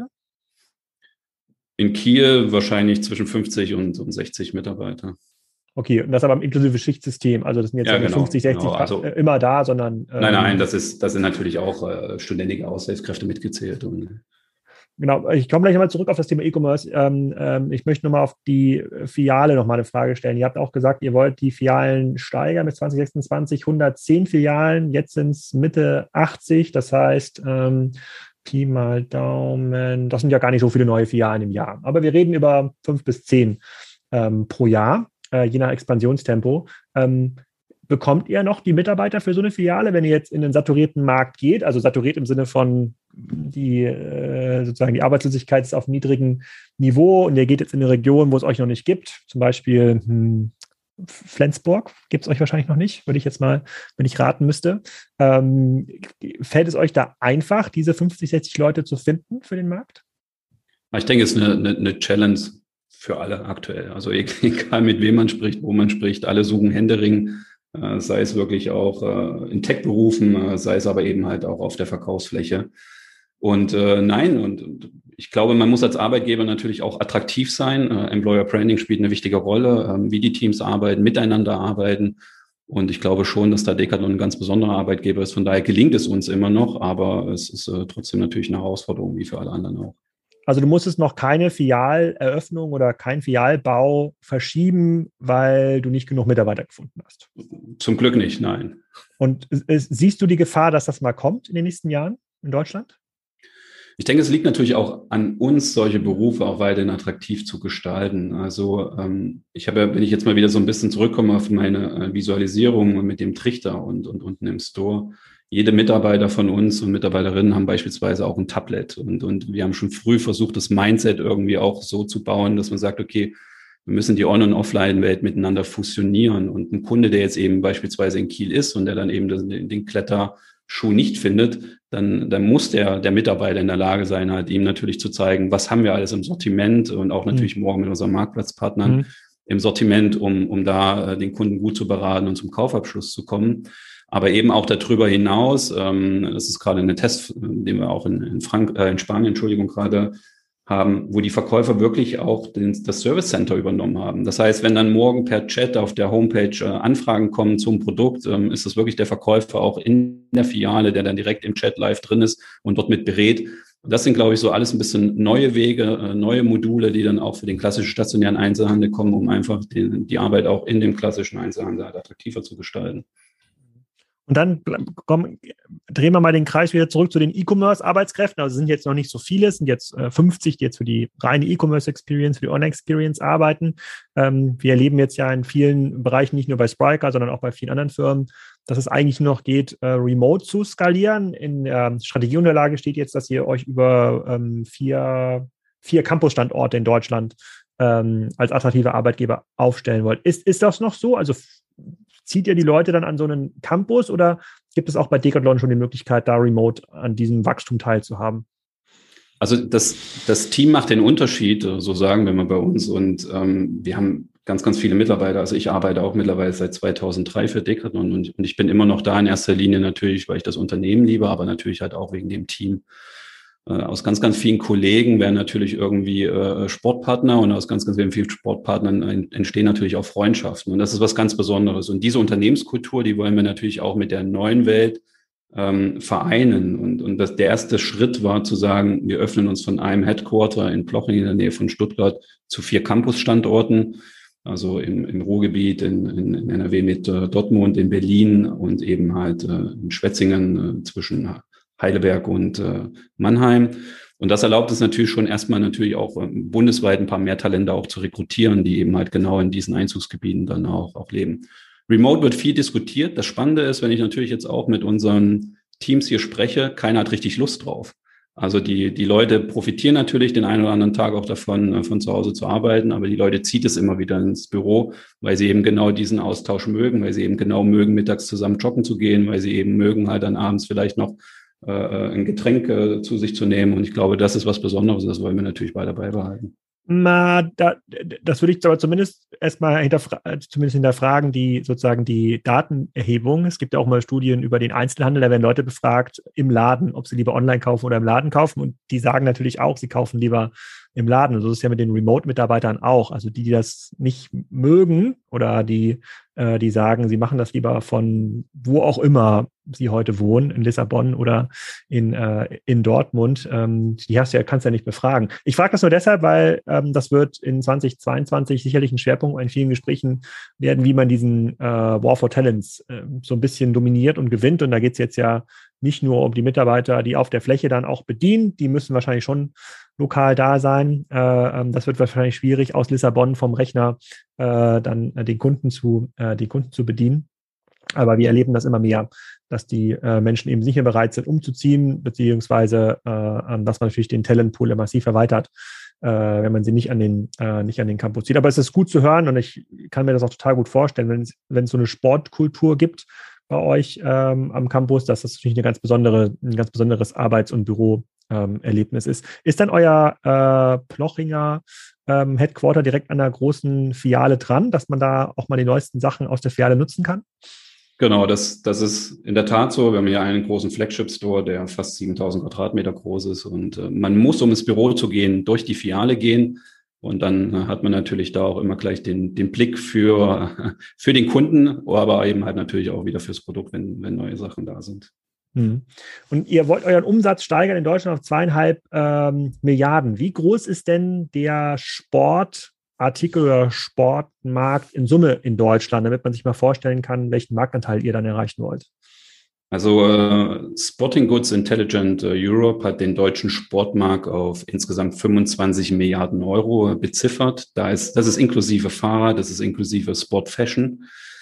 In Kiel wahrscheinlich zwischen fünfzig und, und sechzig Mitarbeiter. Okay, und das aber inklusive Schichtsystem. Also das sind jetzt ja, genau, fünfzig, sechzig genau. Also, immer da, sondern... Ähm, nein, nein, das ist, das sind natürlich auch äh, ständige Aushilfskräfte mitgezählt. Und, genau, ich komme gleich nochmal zurück auf das Thema E-Commerce. Ähm, ähm, ich möchte nochmal auf die Filiale nochmal eine Frage stellen. Ihr habt auch gesagt, ihr wollt die Filialen steigern bis zwanzig sechsundzwanzig, hundertzehn Filialen, jetzt sind es Mitte achtzig, das heißt, ähm, Pi mal Daumen, das sind ja gar nicht so viele neue Filialen im Jahr, aber wir reden über fünf bis zehn ähm, pro Jahr, äh, je nach Expansionstempo. Ähm, Bekommt ihr noch die Mitarbeiter für so eine Filiale, wenn ihr jetzt in den saturierten Markt geht? Also saturiert im Sinne von die äh, sozusagen die Arbeitslosigkeit ist auf niedrigem Niveau und ihr geht jetzt in eine Region, wo es euch noch nicht gibt, zum Beispiel hm, Flensburg gibt es euch wahrscheinlich noch nicht, würde ich jetzt mal, wenn ich raten müsste. Ähm, fällt es euch da einfach, diese fünfzig, sechzig Leute zu finden für den Markt? Ich denke, es ist eine, eine, eine Challenge für alle aktuell. Also egal mit wem man spricht, wo man spricht, alle suchen händeringend. Sei es wirklich auch äh, in Tech-Berufen, äh, sei es aber eben halt auch auf der Verkaufsfläche. Und äh, nein, und, und ich glaube, man muss als Arbeitgeber natürlich auch attraktiv sein. Äh, Employer Branding spielt eine wichtige Rolle, äh, wie die Teams arbeiten, miteinander arbeiten. Und ich glaube schon, dass da Decathlon ein ganz besonderer Arbeitgeber ist. Von daher gelingt es uns immer noch, aber es ist äh, trotzdem natürlich eine Herausforderung, wie für alle anderen auch. Also du musstest noch keine Filialeröffnung oder keinen Filialbau verschieben, weil du nicht genug Mitarbeiter gefunden hast? Zum Glück nicht, nein. Und äh, siehst du die Gefahr, dass das mal kommt in den nächsten Jahren in Deutschland? Ich denke, es liegt natürlich auch an uns, solche Berufe auch weiterhin attraktiv zu gestalten. Also ähm, ich habe, wenn ich jetzt mal wieder so ein bisschen zurückkomme auf meine äh, Visualisierung mit dem Trichter und, und unten im Store, jede Mitarbeiter von uns und Mitarbeiterinnen haben beispielsweise auch ein Tablet. Und, und wir haben schon früh versucht, das Mindset irgendwie auch so zu bauen, dass man sagt, okay, wir müssen die On- und Offline-Welt miteinander fusionieren. Und ein Kunde, der jetzt eben beispielsweise in Kiel ist und der dann eben den, den Kletterschuh nicht findet, dann, dann muss der, der Mitarbeiter in der Lage sein, halt ihm natürlich zu zeigen, was haben wir alles im Sortiment und auch natürlich mhm. morgen mit unseren Marktplatzpartnern mhm. im Sortiment, um, um da den Kunden gut zu beraten und zum Kaufabschluss zu kommen. Aber eben auch darüber hinaus, ähm, das ist gerade ein Test, den wir auch in, in, Frank äh, in Spanien, Entschuldigung, gerade haben, wo die Verkäufer wirklich auch den, das Service Center übernommen haben. Das heißt, wenn dann morgen per Chat auf der Homepage äh, Anfragen kommen zum Produkt, ähm, ist das wirklich der Verkäufer auch in der Filiale, der dann direkt im Chat live drin ist und dort mit berät. Und das sind, glaube ich, so alles ein bisschen neue Wege, äh, neue Module, die dann auch für den klassischen stationären Einzelhandel kommen, um einfach die, die Arbeit auch in dem klassischen Einzelhandel attraktiver zu gestalten. Und dann komm, drehen wir mal den Kreis wieder zurück zu den E-Commerce-Arbeitskräften. Also es sind jetzt noch nicht so viele, es sind jetzt äh, fünfzig, die jetzt für die reine E-Commerce-Experience, für die Online-Experience arbeiten. Ähm, wir erleben jetzt ja in vielen Bereichen, nicht nur bei Spryker, sondern auch bei vielen anderen Firmen, dass es eigentlich nur noch geht, äh, remote zu skalieren. In der ähm, Strategieunterlage steht jetzt, dass ihr euch über ähm, vier, vier Campus-Standorte in Deutschland ähm, als attraktive Arbeitgeber aufstellen wollt. Ist, ist das noch so? Also f- zieht ihr die Leute dann an so einen Campus oder gibt es auch bei Decathlon schon die Möglichkeit, da remote an diesem Wachstum teilzuhaben? Also das, das Team macht den Unterschied, so sagen wir mal bei uns. Und ähm, wir haben ganz, ganz viele Mitarbeiter. Also ich arbeite auch mittlerweile seit zweitausenddrei für Decathlon und, und ich bin immer noch da in erster Linie natürlich, weil ich das Unternehmen liebe, aber natürlich halt auch wegen dem Team. Äh, aus ganz, ganz vielen Kollegen werden natürlich irgendwie äh, Sportpartner und aus ganz, ganz vielen Sportpartnern entstehen natürlich auch Freundschaften. Und das ist was ganz Besonderes. Und diese Unternehmenskultur, die wollen wir natürlich auch mit der neuen Welt ähm, vereinen. Und, und das, der erste Schritt war zu sagen, wir öffnen uns von einem Headquarter in Ploching in der Nähe von Stuttgart zu vier Campusstandorten, also im, im Ruhrgebiet, in, in, in N R W mit äh, Dortmund, in Berlin und eben halt äh, in Schwetzingen äh, zwischen Heidelberg und äh, Mannheim. Und das erlaubt es natürlich schon erstmal natürlich auch äh, bundesweit ein paar mehr Talente auch zu rekrutieren, die eben halt genau in diesen Einzugsgebieten dann auch, auch leben. Remote wird viel diskutiert. Das Spannende ist, wenn ich natürlich jetzt auch mit unseren Teams hier spreche, keiner hat richtig Lust drauf. Also die, die Leute profitieren natürlich den einen oder anderen Tag auch davon, von zu Hause zu arbeiten, aber die Leute zieht es immer wieder ins Büro, weil sie eben genau diesen Austausch mögen, weil sie eben genau mögen, mittags zusammen joggen zu gehen, weil sie eben mögen, halt dann abends vielleicht noch äh, ein Getränk äh, zu sich zu nehmen. Und ich glaube, das ist was Besonderes, das wollen wir natürlich weiter beibehalten. Na, da, das würde ich aber zumindest erstmal hinterfra- zumindest hinterfragen, die sozusagen die Datenerhebung. Es gibt ja auch mal Studien über den Einzelhandel, da werden Leute befragt im Laden, ob sie lieber online kaufen oder im Laden kaufen. Und die sagen natürlich auch, sie kaufen lieber im Laden. Und so ist es ja mit den Remote-Mitarbeitern auch. Also die, die das nicht mögen oder die, äh, die sagen, sie machen das lieber von wo auch immer sie heute wohnen, in Lissabon oder in, äh, in Dortmund, ähm, die hast du ja, kannst du ja nicht befragen. Ich frage das nur deshalb, weil ähm, das wird in zwanzig zweiundzwanzig sicherlich ein Schwerpunkt in vielen Gesprächen werden, wie man diesen äh, War for Talents äh, so ein bisschen dominiert und gewinnt. Und da geht es jetzt ja nicht nur um die Mitarbeiter, die auf der Fläche dann auch bedienen, die müssen wahrscheinlich schon lokal da sein. Äh, ähm, das wird wahrscheinlich schwierig, aus Lissabon vom Rechner äh, dann äh, den Kunden zu, äh, die Kunden zu bedienen. Aber wir erleben das immer mehr, dass die äh, Menschen eben nicht mehr bereit sind, umzuziehen, beziehungsweise äh, dass man natürlich den Talentpool massiv erweitert, äh, wenn man sie nicht an den äh, nicht an den Campus zieht. Aber es ist gut zu hören und ich kann mir das auch total gut vorstellen, wenn es wenn es so eine Sportkultur gibt bei euch ähm, am Campus, dass das natürlich eine ganz besondere, ein ganz besonderes Arbeits- und Büroerlebnis ist. Ist dann euer äh, Plochinger ähm, Headquarter direkt an der großen Filiale dran, dass man da auch mal die neuesten Sachen aus der Filiale nutzen kann? Genau, das, das ist in der Tat so. Wir haben hier einen großen Flagship-Store, der fast siebentausend Quadratmeter groß ist. Und äh, man muss, um ins Büro zu gehen, durch die Filiale gehen. Und dann äh, hat man natürlich da auch immer gleich den, den Blick für, für den Kunden, aber eben halt natürlich auch wieder fürs Produkt, wenn, wenn neue Sachen da sind. Hm. Und ihr wollt euren Umsatz steigern in Deutschland auf zweieinhalb ähm, Milliarden. Wie groß ist denn der Sport Artikel- oder Sportmarkt in Summe in Deutschland, damit man sich mal vorstellen kann, welchen Marktanteil ihr dann erreichen wollt? Also äh, Sporting Goods Intelligent äh, Europe hat den deutschen Sportmarkt auf insgesamt fünfundzwanzig Milliarden Euro beziffert. Da ist, das ist inklusive Fahrrad, das ist inklusive Sport Fashion.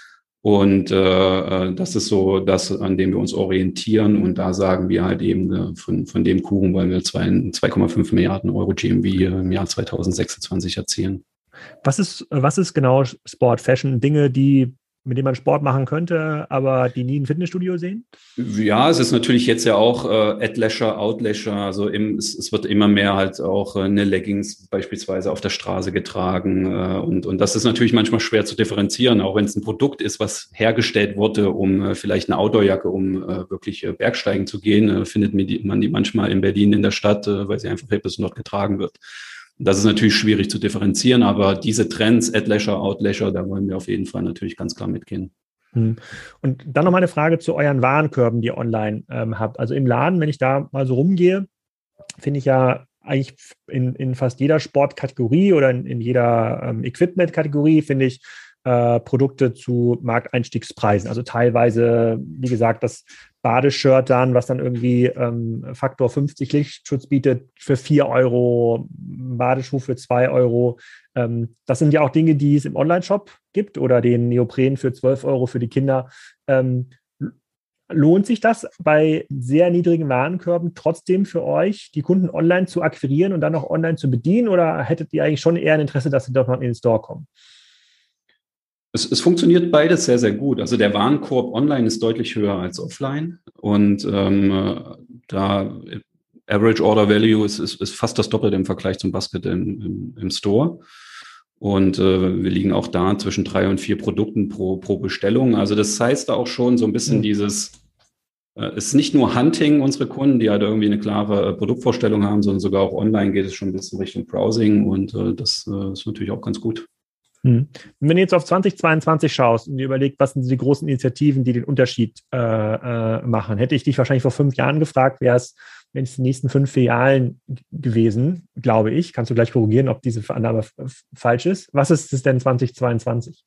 Und äh, das ist so das, an dem wir uns orientieren. Und da sagen wir halt eben, äh, von, von dem Kuchen wollen wir zwei Komma fünf Milliarden Euro G M V im Jahr zweitausendsechsundzwanzig erzielen. Was ist, was ist genau Sport, Fashion? Dinge, die, mit denen man Sport machen könnte, aber die nie ein Fitnessstudio sehen? Ja, es ist natürlich jetzt ja auch äh, Ad-Leisure, Out-Leisure, also im, es, es wird immer mehr halt auch äh, eine Leggings beispielsweise auf der Straße getragen äh, und, und das ist natürlich manchmal schwer zu differenzieren, auch wenn es ein Produkt ist, was hergestellt wurde, um äh, vielleicht eine Outdoor-Jacke, um äh, wirklich äh, Bergsteigen zu gehen, äh, findet man die, man die manchmal in Berlin in der Stadt, äh, weil sie einfach hip ist und dort getragen wird. Das ist natürlich schwierig zu differenzieren, aber diese Trends, Ad-Leisure, Out-Leisure, da wollen wir auf jeden Fall natürlich ganz klar mitgehen. Und dann noch mal eine Frage zu euren Warenkörben, die ihr online ähm, habt. Also im Laden, wenn ich da mal so rumgehe, finde ich ja eigentlich in, in fast jeder Sportkategorie oder in, in jeder ähm, Equipment-Kategorie, finde ich, äh, Produkte zu Markteinstiegspreisen. Also teilweise, wie gesagt, das Badeshirt dann, was dann irgendwie ähm, Faktor fünfzig Lichtschutz bietet, für vier Euro, Badeschuh für zwei Euro. Ähm, das sind ja auch Dinge, die es im Onlineshop gibt oder den Neopren für zwölf Euro für die Kinder. Ähm, lohnt sich das bei sehr niedrigen Warenkörben trotzdem für euch, die Kunden online zu akquirieren und dann auch online zu bedienen? Oder hättet ihr eigentlich schon eher ein Interesse, dass sie doch noch in den Store kommen? Es, es funktioniert beides sehr, sehr gut. Also der Warenkorb online ist deutlich höher als offline. Und ähm, da Average Order Value ist, ist, ist fast das Doppelte im Vergleich zum Basket im, im, im Store. Und äh, wir liegen auch da zwischen drei und vier Produkten pro, pro Bestellung. Also das heißt auch schon so ein bisschen mhm. dieses, äh, es ist nicht nur Hunting, unsere Kunden, die halt irgendwie eine klare äh, Produktvorstellung haben, sondern sogar auch online geht es schon ein bisschen Richtung Browsing und äh, das äh, ist natürlich auch ganz gut. Mhm. Wenn du jetzt auf zwanzig zweiundzwanzig schaust und dir überlegst, was sind die großen Initiativen, die den Unterschied äh, äh, machen, hätte ich dich wahrscheinlich vor fünf Jahren gefragt, wäre es, wenn es die nächsten fünf Filialen gewesen, glaube ich. Kannst du gleich korrigieren, ob diese Annahme f- falsch ist. Was ist es denn zwanzig zweiundzwanzig?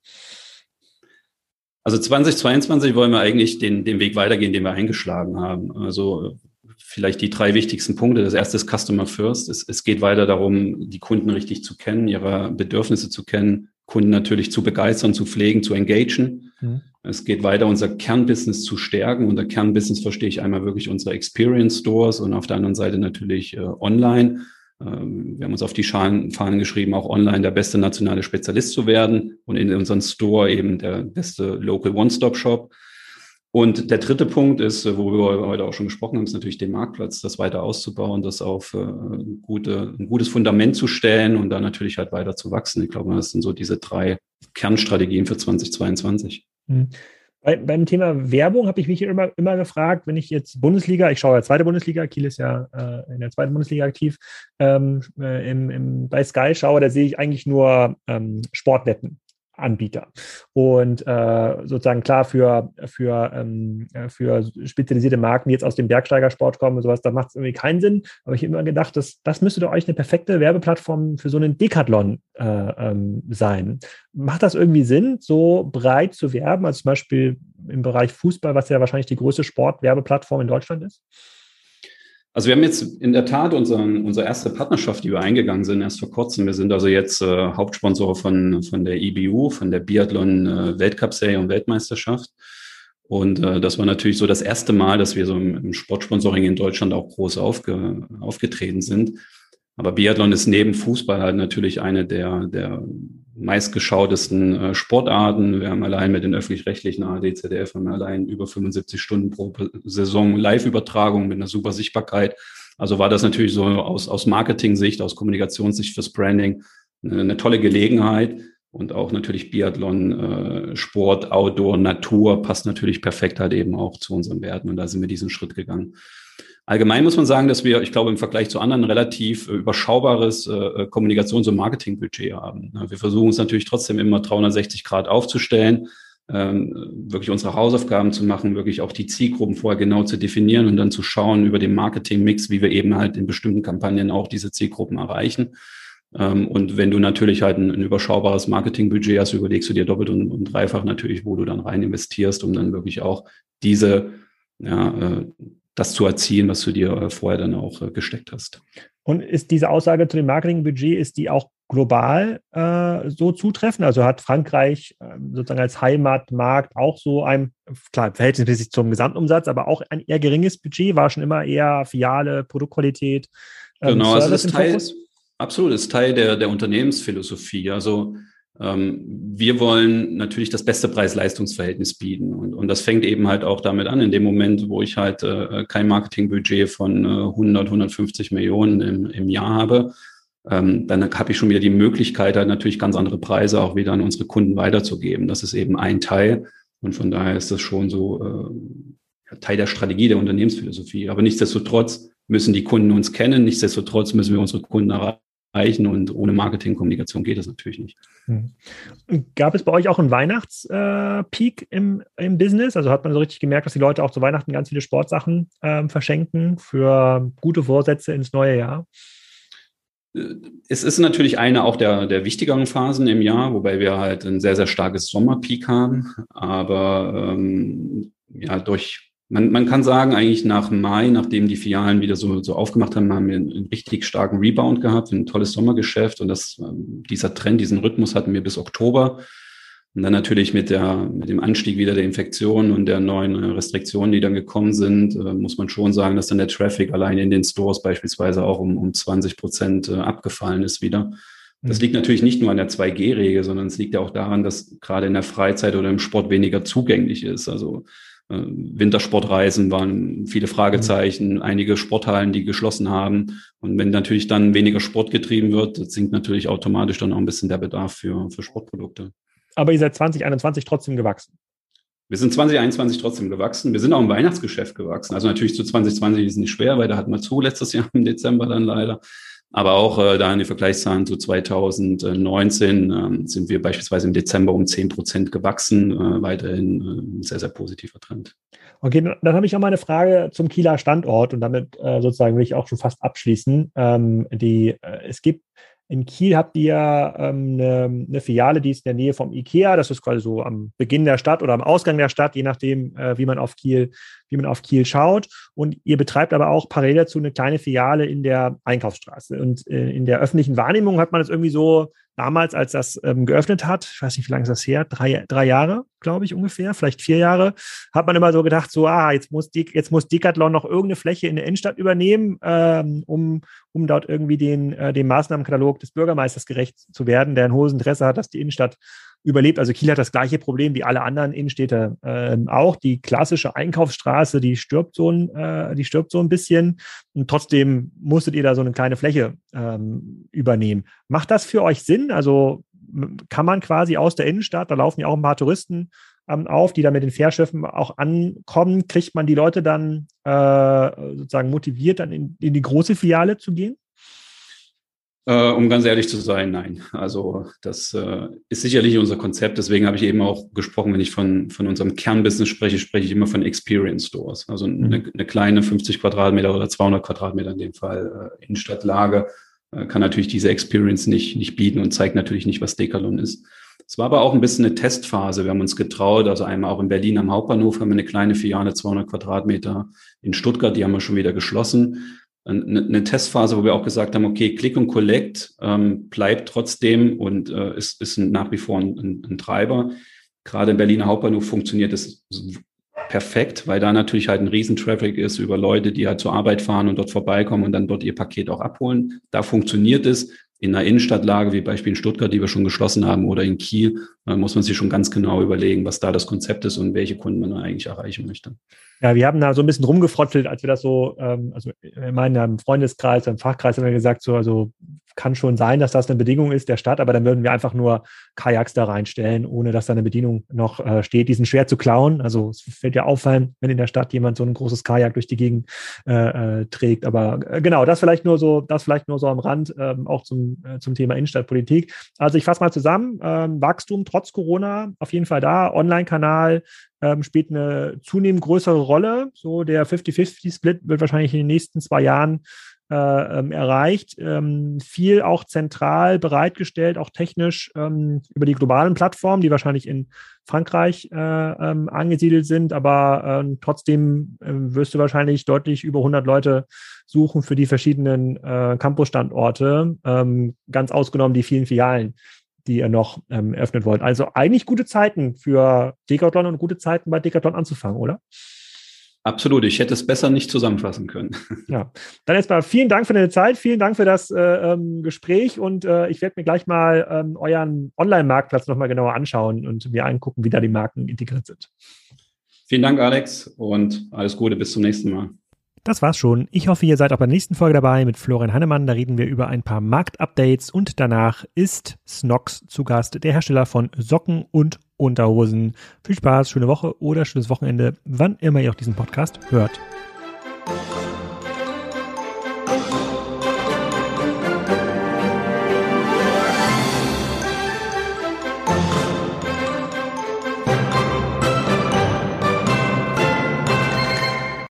Also zwanzig zweiundzwanzig wollen wir eigentlich den, den Weg weitergehen, den wir eingeschlagen haben. Also vielleicht die drei wichtigsten Punkte. Das erste ist Customer First. Es, es geht weiter darum, die Kunden richtig zu kennen, ihre Bedürfnisse zu kennen, Kunden natürlich zu begeistern, zu pflegen, zu engagen. Mhm. Es geht weiter, unser Kernbusiness zu stärken. Unter Kernbusiness verstehe ich einmal wirklich unsere Experience Stores und auf der anderen Seite natürlich äh, online. Ähm, wir haben uns auf die Schalen, Fahnen geschrieben, auch online der beste nationale Spezialist zu werden und in unserem Store eben der beste Local One-Stop-Shop. Und der dritte Punkt ist, worüber wir heute auch schon gesprochen haben, ist natürlich den Marktplatz, das weiter auszubauen, das auf äh, gute, ein gutes Fundament zu stellen und dann natürlich halt weiter zu wachsen. Ich glaube, das sind so diese drei Kernstrategien für zwanzig zweiundzwanzig. Mhm. Bei, beim Thema Werbung habe ich mich immer, immer gefragt, wenn ich jetzt Bundesliga, ich schaue ja zweite Bundesliga, Kiel ist ja äh, in der zweiten Bundesliga aktiv, ähm, äh, im, im, bei Sky schaue, da sehe ich eigentlich nur ähm, Sportwetten. Anbieter. Und äh, sozusagen klar für, für, ähm, für spezialisierte Marken, die jetzt aus dem Bergsteigersport kommen und sowas, da macht es irgendwie keinen Sinn. Aber ich habe immer gedacht, dass, das müsste doch euch eine perfekte Werbeplattform für so einen Decathlon äh, ähm, sein. Macht das irgendwie Sinn, so breit zu werben, als zum Beispiel im Bereich Fußball, was ja wahrscheinlich die größte Sportwerbeplattform in Deutschland ist? Also wir haben jetzt in der Tat unseren, unsere erste Partnerschaft, die wir eingegangen sind, erst vor kurzem. Wir sind also jetzt äh, Hauptsponsor von, von der I B U, von der Biathlon äh, Weltcup-Serie und Weltmeisterschaft. Und äh, das war natürlich so das erste Mal, dass wir so im, im Sportsponsoring in Deutschland auch groß aufge, aufgetreten sind. Aber Biathlon ist neben Fußball halt natürlich eine der, der meistgeschautesten äh, Sportarten. Wir haben allein mit den öffentlich-rechtlichen A R D, Z D F haben wir allein über fünfundsiebzig Stunden pro Saison Live-Übertragung mit einer super Sichtbarkeit. Also war das natürlich so aus, aus Marketing-Sicht, aus Kommunikationssicht fürs Branding eine, eine tolle Gelegenheit. Und auch natürlich Biathlon, äh, Sport, Outdoor, Natur passt natürlich perfekt halt eben auch zu unseren Werten. Und da sind wir diesen Schritt gegangen. Allgemein muss man sagen, dass wir, ich glaube, im Vergleich zu anderen relativ äh, überschaubares äh, Kommunikations- und Marketingbudget haben. Ja, wir versuchen uns natürlich trotzdem immer dreihundertsechzig Grad aufzustellen, ähm, wirklich unsere Hausaufgaben zu machen, wirklich auch die Zielgruppen vorher genau zu definieren und dann zu schauen über den Marketingmix, wie wir eben halt in bestimmten Kampagnen auch diese Zielgruppen erreichen. Ähm, und wenn du natürlich halt ein, ein überschaubares Marketingbudget hast, überlegst du dir doppelt und, und dreifach natürlich, wo du dann rein investierst, um dann wirklich auch diese, ja, äh, das zu erzielen, was du dir vorher dann auch äh, gesteckt hast. Und ist diese Aussage zu dem Marketingbudget, ist die auch global äh, so zutreffend? Also hat Frankreich äh, sozusagen als Heimatmarkt auch so ein, klar, verhältnismäßig zum Gesamtumsatz, aber auch ein eher geringes Budget, war schon immer eher Filiale, Produktqualität, ähm, genau, Service also das im Teil, Fokus? Absolut, ist Teil der, der Unternehmensphilosophie. Also ähm, wir wollen natürlich das beste Preis-Leistungs-Verhältnis bieten. Und, und das fängt eben halt auch damit an, in dem Moment, wo ich halt äh, kein Marketingbudget von äh, hundert, hundertfünfzig Millionen im, im Jahr habe, ähm, dann habe ich schon wieder die Möglichkeit, halt natürlich ganz andere Preise auch wieder an unsere Kunden weiterzugeben. Das ist eben ein Teil. Und von daher ist das schon so äh, Teil der Strategie der Unternehmensphilosophie. Aber nichtsdestotrotz müssen die Kunden uns kennen. Nichtsdestotrotz müssen wir unsere Kunden erreichen. Und ohne Marketingkommunikation geht das natürlich nicht. Hm. Gab es bei euch auch einen Weihnachtspeak äh, im, im Business? Also hat man so richtig gemerkt, dass die Leute auch zu Weihnachten ganz viele Sportsachen äh, verschenken für gute Vorsätze ins neue Jahr? Es ist natürlich eine auch der, der wichtigeren Phasen im Jahr, wobei wir halt ein sehr, sehr starkes Sommerpeak haben. Aber ähm, ja, durch Man, man kann sagen, eigentlich nach Mai, nachdem die Filialen wieder so, so aufgemacht haben, haben wir einen, einen richtig starken Rebound gehabt, ein tolles Sommergeschäft. Und das, dieser Trend, diesen Rhythmus hatten wir bis Oktober. Und dann natürlich mit der, mit dem Anstieg wieder der Infektionen und der neuen Restriktionen, die dann gekommen sind, äh, muss man schon sagen, dass dann der Traffic allein in den Stores beispielsweise auch um, um zwanzig Prozent äh, abgefallen ist wieder. Das liegt natürlich nicht nur an der zwei G Regel, sondern es liegt ja auch daran, dass gerade in der Freizeit oder im Sport weniger zugänglich ist. Also äh, Wintersportreisen waren viele Fragezeichen, mhm. einige Sporthallen, die geschlossen haben. Und wenn natürlich dann weniger Sport getrieben wird, sinkt natürlich automatisch dann auch ein bisschen der Bedarf für, für Sportprodukte. Aber ihr seid zwanzig einundzwanzig trotzdem gewachsen. Wir sind zwanzig einundzwanzig trotzdem gewachsen. Wir sind auch im Weihnachtsgeschäft gewachsen. Also natürlich zu zwanzig zwanzig ist es nicht schwer, weil da hatten wir zu letztes Jahr im Dezember dann leider. Aber auch äh, da in den Vergleichszahlen zu zwanzig neunzehn äh, sind wir beispielsweise im Dezember um zehn Prozent gewachsen. Äh, weiterhin äh, ein sehr, sehr positiver Trend. Okay, dann habe ich auch mal eine Frage zum Kieler Standort und damit äh, sozusagen will ich auch schon fast abschließen. Ähm, die, äh, es gibt in Kiel habt ihr ähm, eine, eine Filiale, die ist in der Nähe vom IKEA. Das ist quasi so am Beginn der Stadt oder am Ausgang der Stadt, je nachdem, äh, wie man auf Kiel, wie man auf Kiel schaut. Und ihr betreibt aber auch parallel dazu eine kleine Filiale in der Einkaufsstraße. Und äh, in der öffentlichen Wahrnehmung hat man es irgendwie so damals, als das ähm, geöffnet hat, ich weiß nicht, wie lange ist das her, drei, drei Jahre, glaube ich ungefähr, vielleicht vier Jahre, hat man immer so gedacht, so, ah, jetzt muss, die, jetzt muss Decathlon noch irgendeine Fläche in der Innenstadt übernehmen, ähm, um, um dort irgendwie den, äh, dem Maßnahmenkatalog des Bürgermeisters gerecht zu werden, der ein hohes Interesse hat, dass die Innenstadt überlebt. Also Kiel hat das gleiche Problem wie alle anderen Innenstädte äh, auch. Die klassische Einkaufsstraße, die stirbt so ein, äh, die stirbt so ein bisschen. Und trotzdem musstet ihr da so eine kleine Fläche ähm, übernehmen. Macht das für euch Sinn? Also kann man quasi aus der Innenstadt, da laufen ja auch ein paar Touristen ähm, auf, die da mit den Fährschiffen auch ankommen, kriegt man die Leute dann äh, sozusagen motiviert, dann in, in die große Filiale zu gehen? Uh, um ganz ehrlich zu sein, nein. Also das uh, ist sicherlich unser Konzept. Deswegen habe ich eben auch gesprochen, wenn ich von, von unserem Kernbusiness spreche, spreche ich immer von Experience Stores. Also mhm. eine, eine kleine fünfzig Quadratmeter oder zweihundert Quadratmeter in dem Fall uh, Innenstadtlage uh, kann natürlich diese Experience nicht, nicht bieten und zeigt natürlich nicht, was Decathlon ist. Es war aber auch ein bisschen eine Testphase. Wir haben uns getraut, also einmal auch in Berlin am Hauptbahnhof haben wir eine kleine Filiale, zweihundert Quadratmeter. In Stuttgart, die haben wir schon wieder geschlossen. Eine, eine Testphase, wo wir auch gesagt haben, okay, Click und Collect ähm, bleibt trotzdem und äh, ist, ist nach wie vor ein, ein, ein Treiber. Gerade im Berliner Hauptbahnhof funktioniert es perfekt, weil da natürlich halt ein Riesentraffic ist über Leute, die halt zur Arbeit fahren und dort vorbeikommen und dann dort ihr Paket auch abholen. Da funktioniert es. In einer Innenstadtlage, wie Beispiel in Stuttgart, die wir schon geschlossen haben, oder in Kiel, äh, muss man sich schon ganz genau überlegen, was da das Konzept ist und welche Kunden man eigentlich erreichen möchte. Ja, wir haben da so ein bisschen rumgefrottelt, als wir das so, ähm, also in meinem Freundeskreis, im Fachkreis haben wir gesagt, so, also kann schon sein, dass das eine Bedingung ist der Stadt, aber dann würden wir einfach nur Kajaks da reinstellen, ohne dass da eine Bedienung noch äh, steht. Die sind schwer zu klauen. Also es fällt ja auffallen, wenn in der Stadt jemand so ein großes Kajak durch die Gegend äh, äh, trägt. Aber äh, genau, das vielleicht nur so, das vielleicht nur so am Rand, ähm, auch zum, äh, zum Thema Innenstadtpolitik. Also ich fasse mal zusammen, ähm, Wachstum trotz Corona auf jeden Fall da, Online-Kanal ähm, spielt eine zunehmend größere Rolle. So der fifty fifty Split wird wahrscheinlich in den nächsten zwei Jahren Äh, ähm, erreicht, ähm, viel auch zentral bereitgestellt, auch technisch ähm, über die globalen Plattformen, die wahrscheinlich in Frankreich äh, ähm, angesiedelt sind, aber äh, trotzdem äh, wirst du wahrscheinlich deutlich über hundert Leute suchen für die verschiedenen äh, Campus-Standorte, ähm, ganz ausgenommen die vielen Filialen, die ihr noch ähm, eröffnet wollt. Also eigentlich gute Zeiten für Decathlon und gute Zeiten bei Decathlon anzufangen, oder? Absolut, ich hätte es besser nicht zusammenfassen können. Ja, dann erstmal vielen Dank für deine Zeit, vielen Dank für das äh, ähm, Gespräch und äh, ich werde mir gleich mal ähm, euren Online-Marktplatz nochmal genauer anschauen und mir angucken, wie da die Marken integriert sind. Vielen Dank, Alex, und alles Gute, bis zum nächsten Mal. Das war's schon. Ich hoffe, ihr seid auch bei der nächsten Folge dabei mit Florian Hannemann. Da reden wir über ein paar Marktupdates und danach ist Snox zu Gast, der Hersteller von Socken und Unterhosen. Viel Spaß, schöne Woche oder schönes Wochenende, wann immer ihr auch diesen Podcast hört.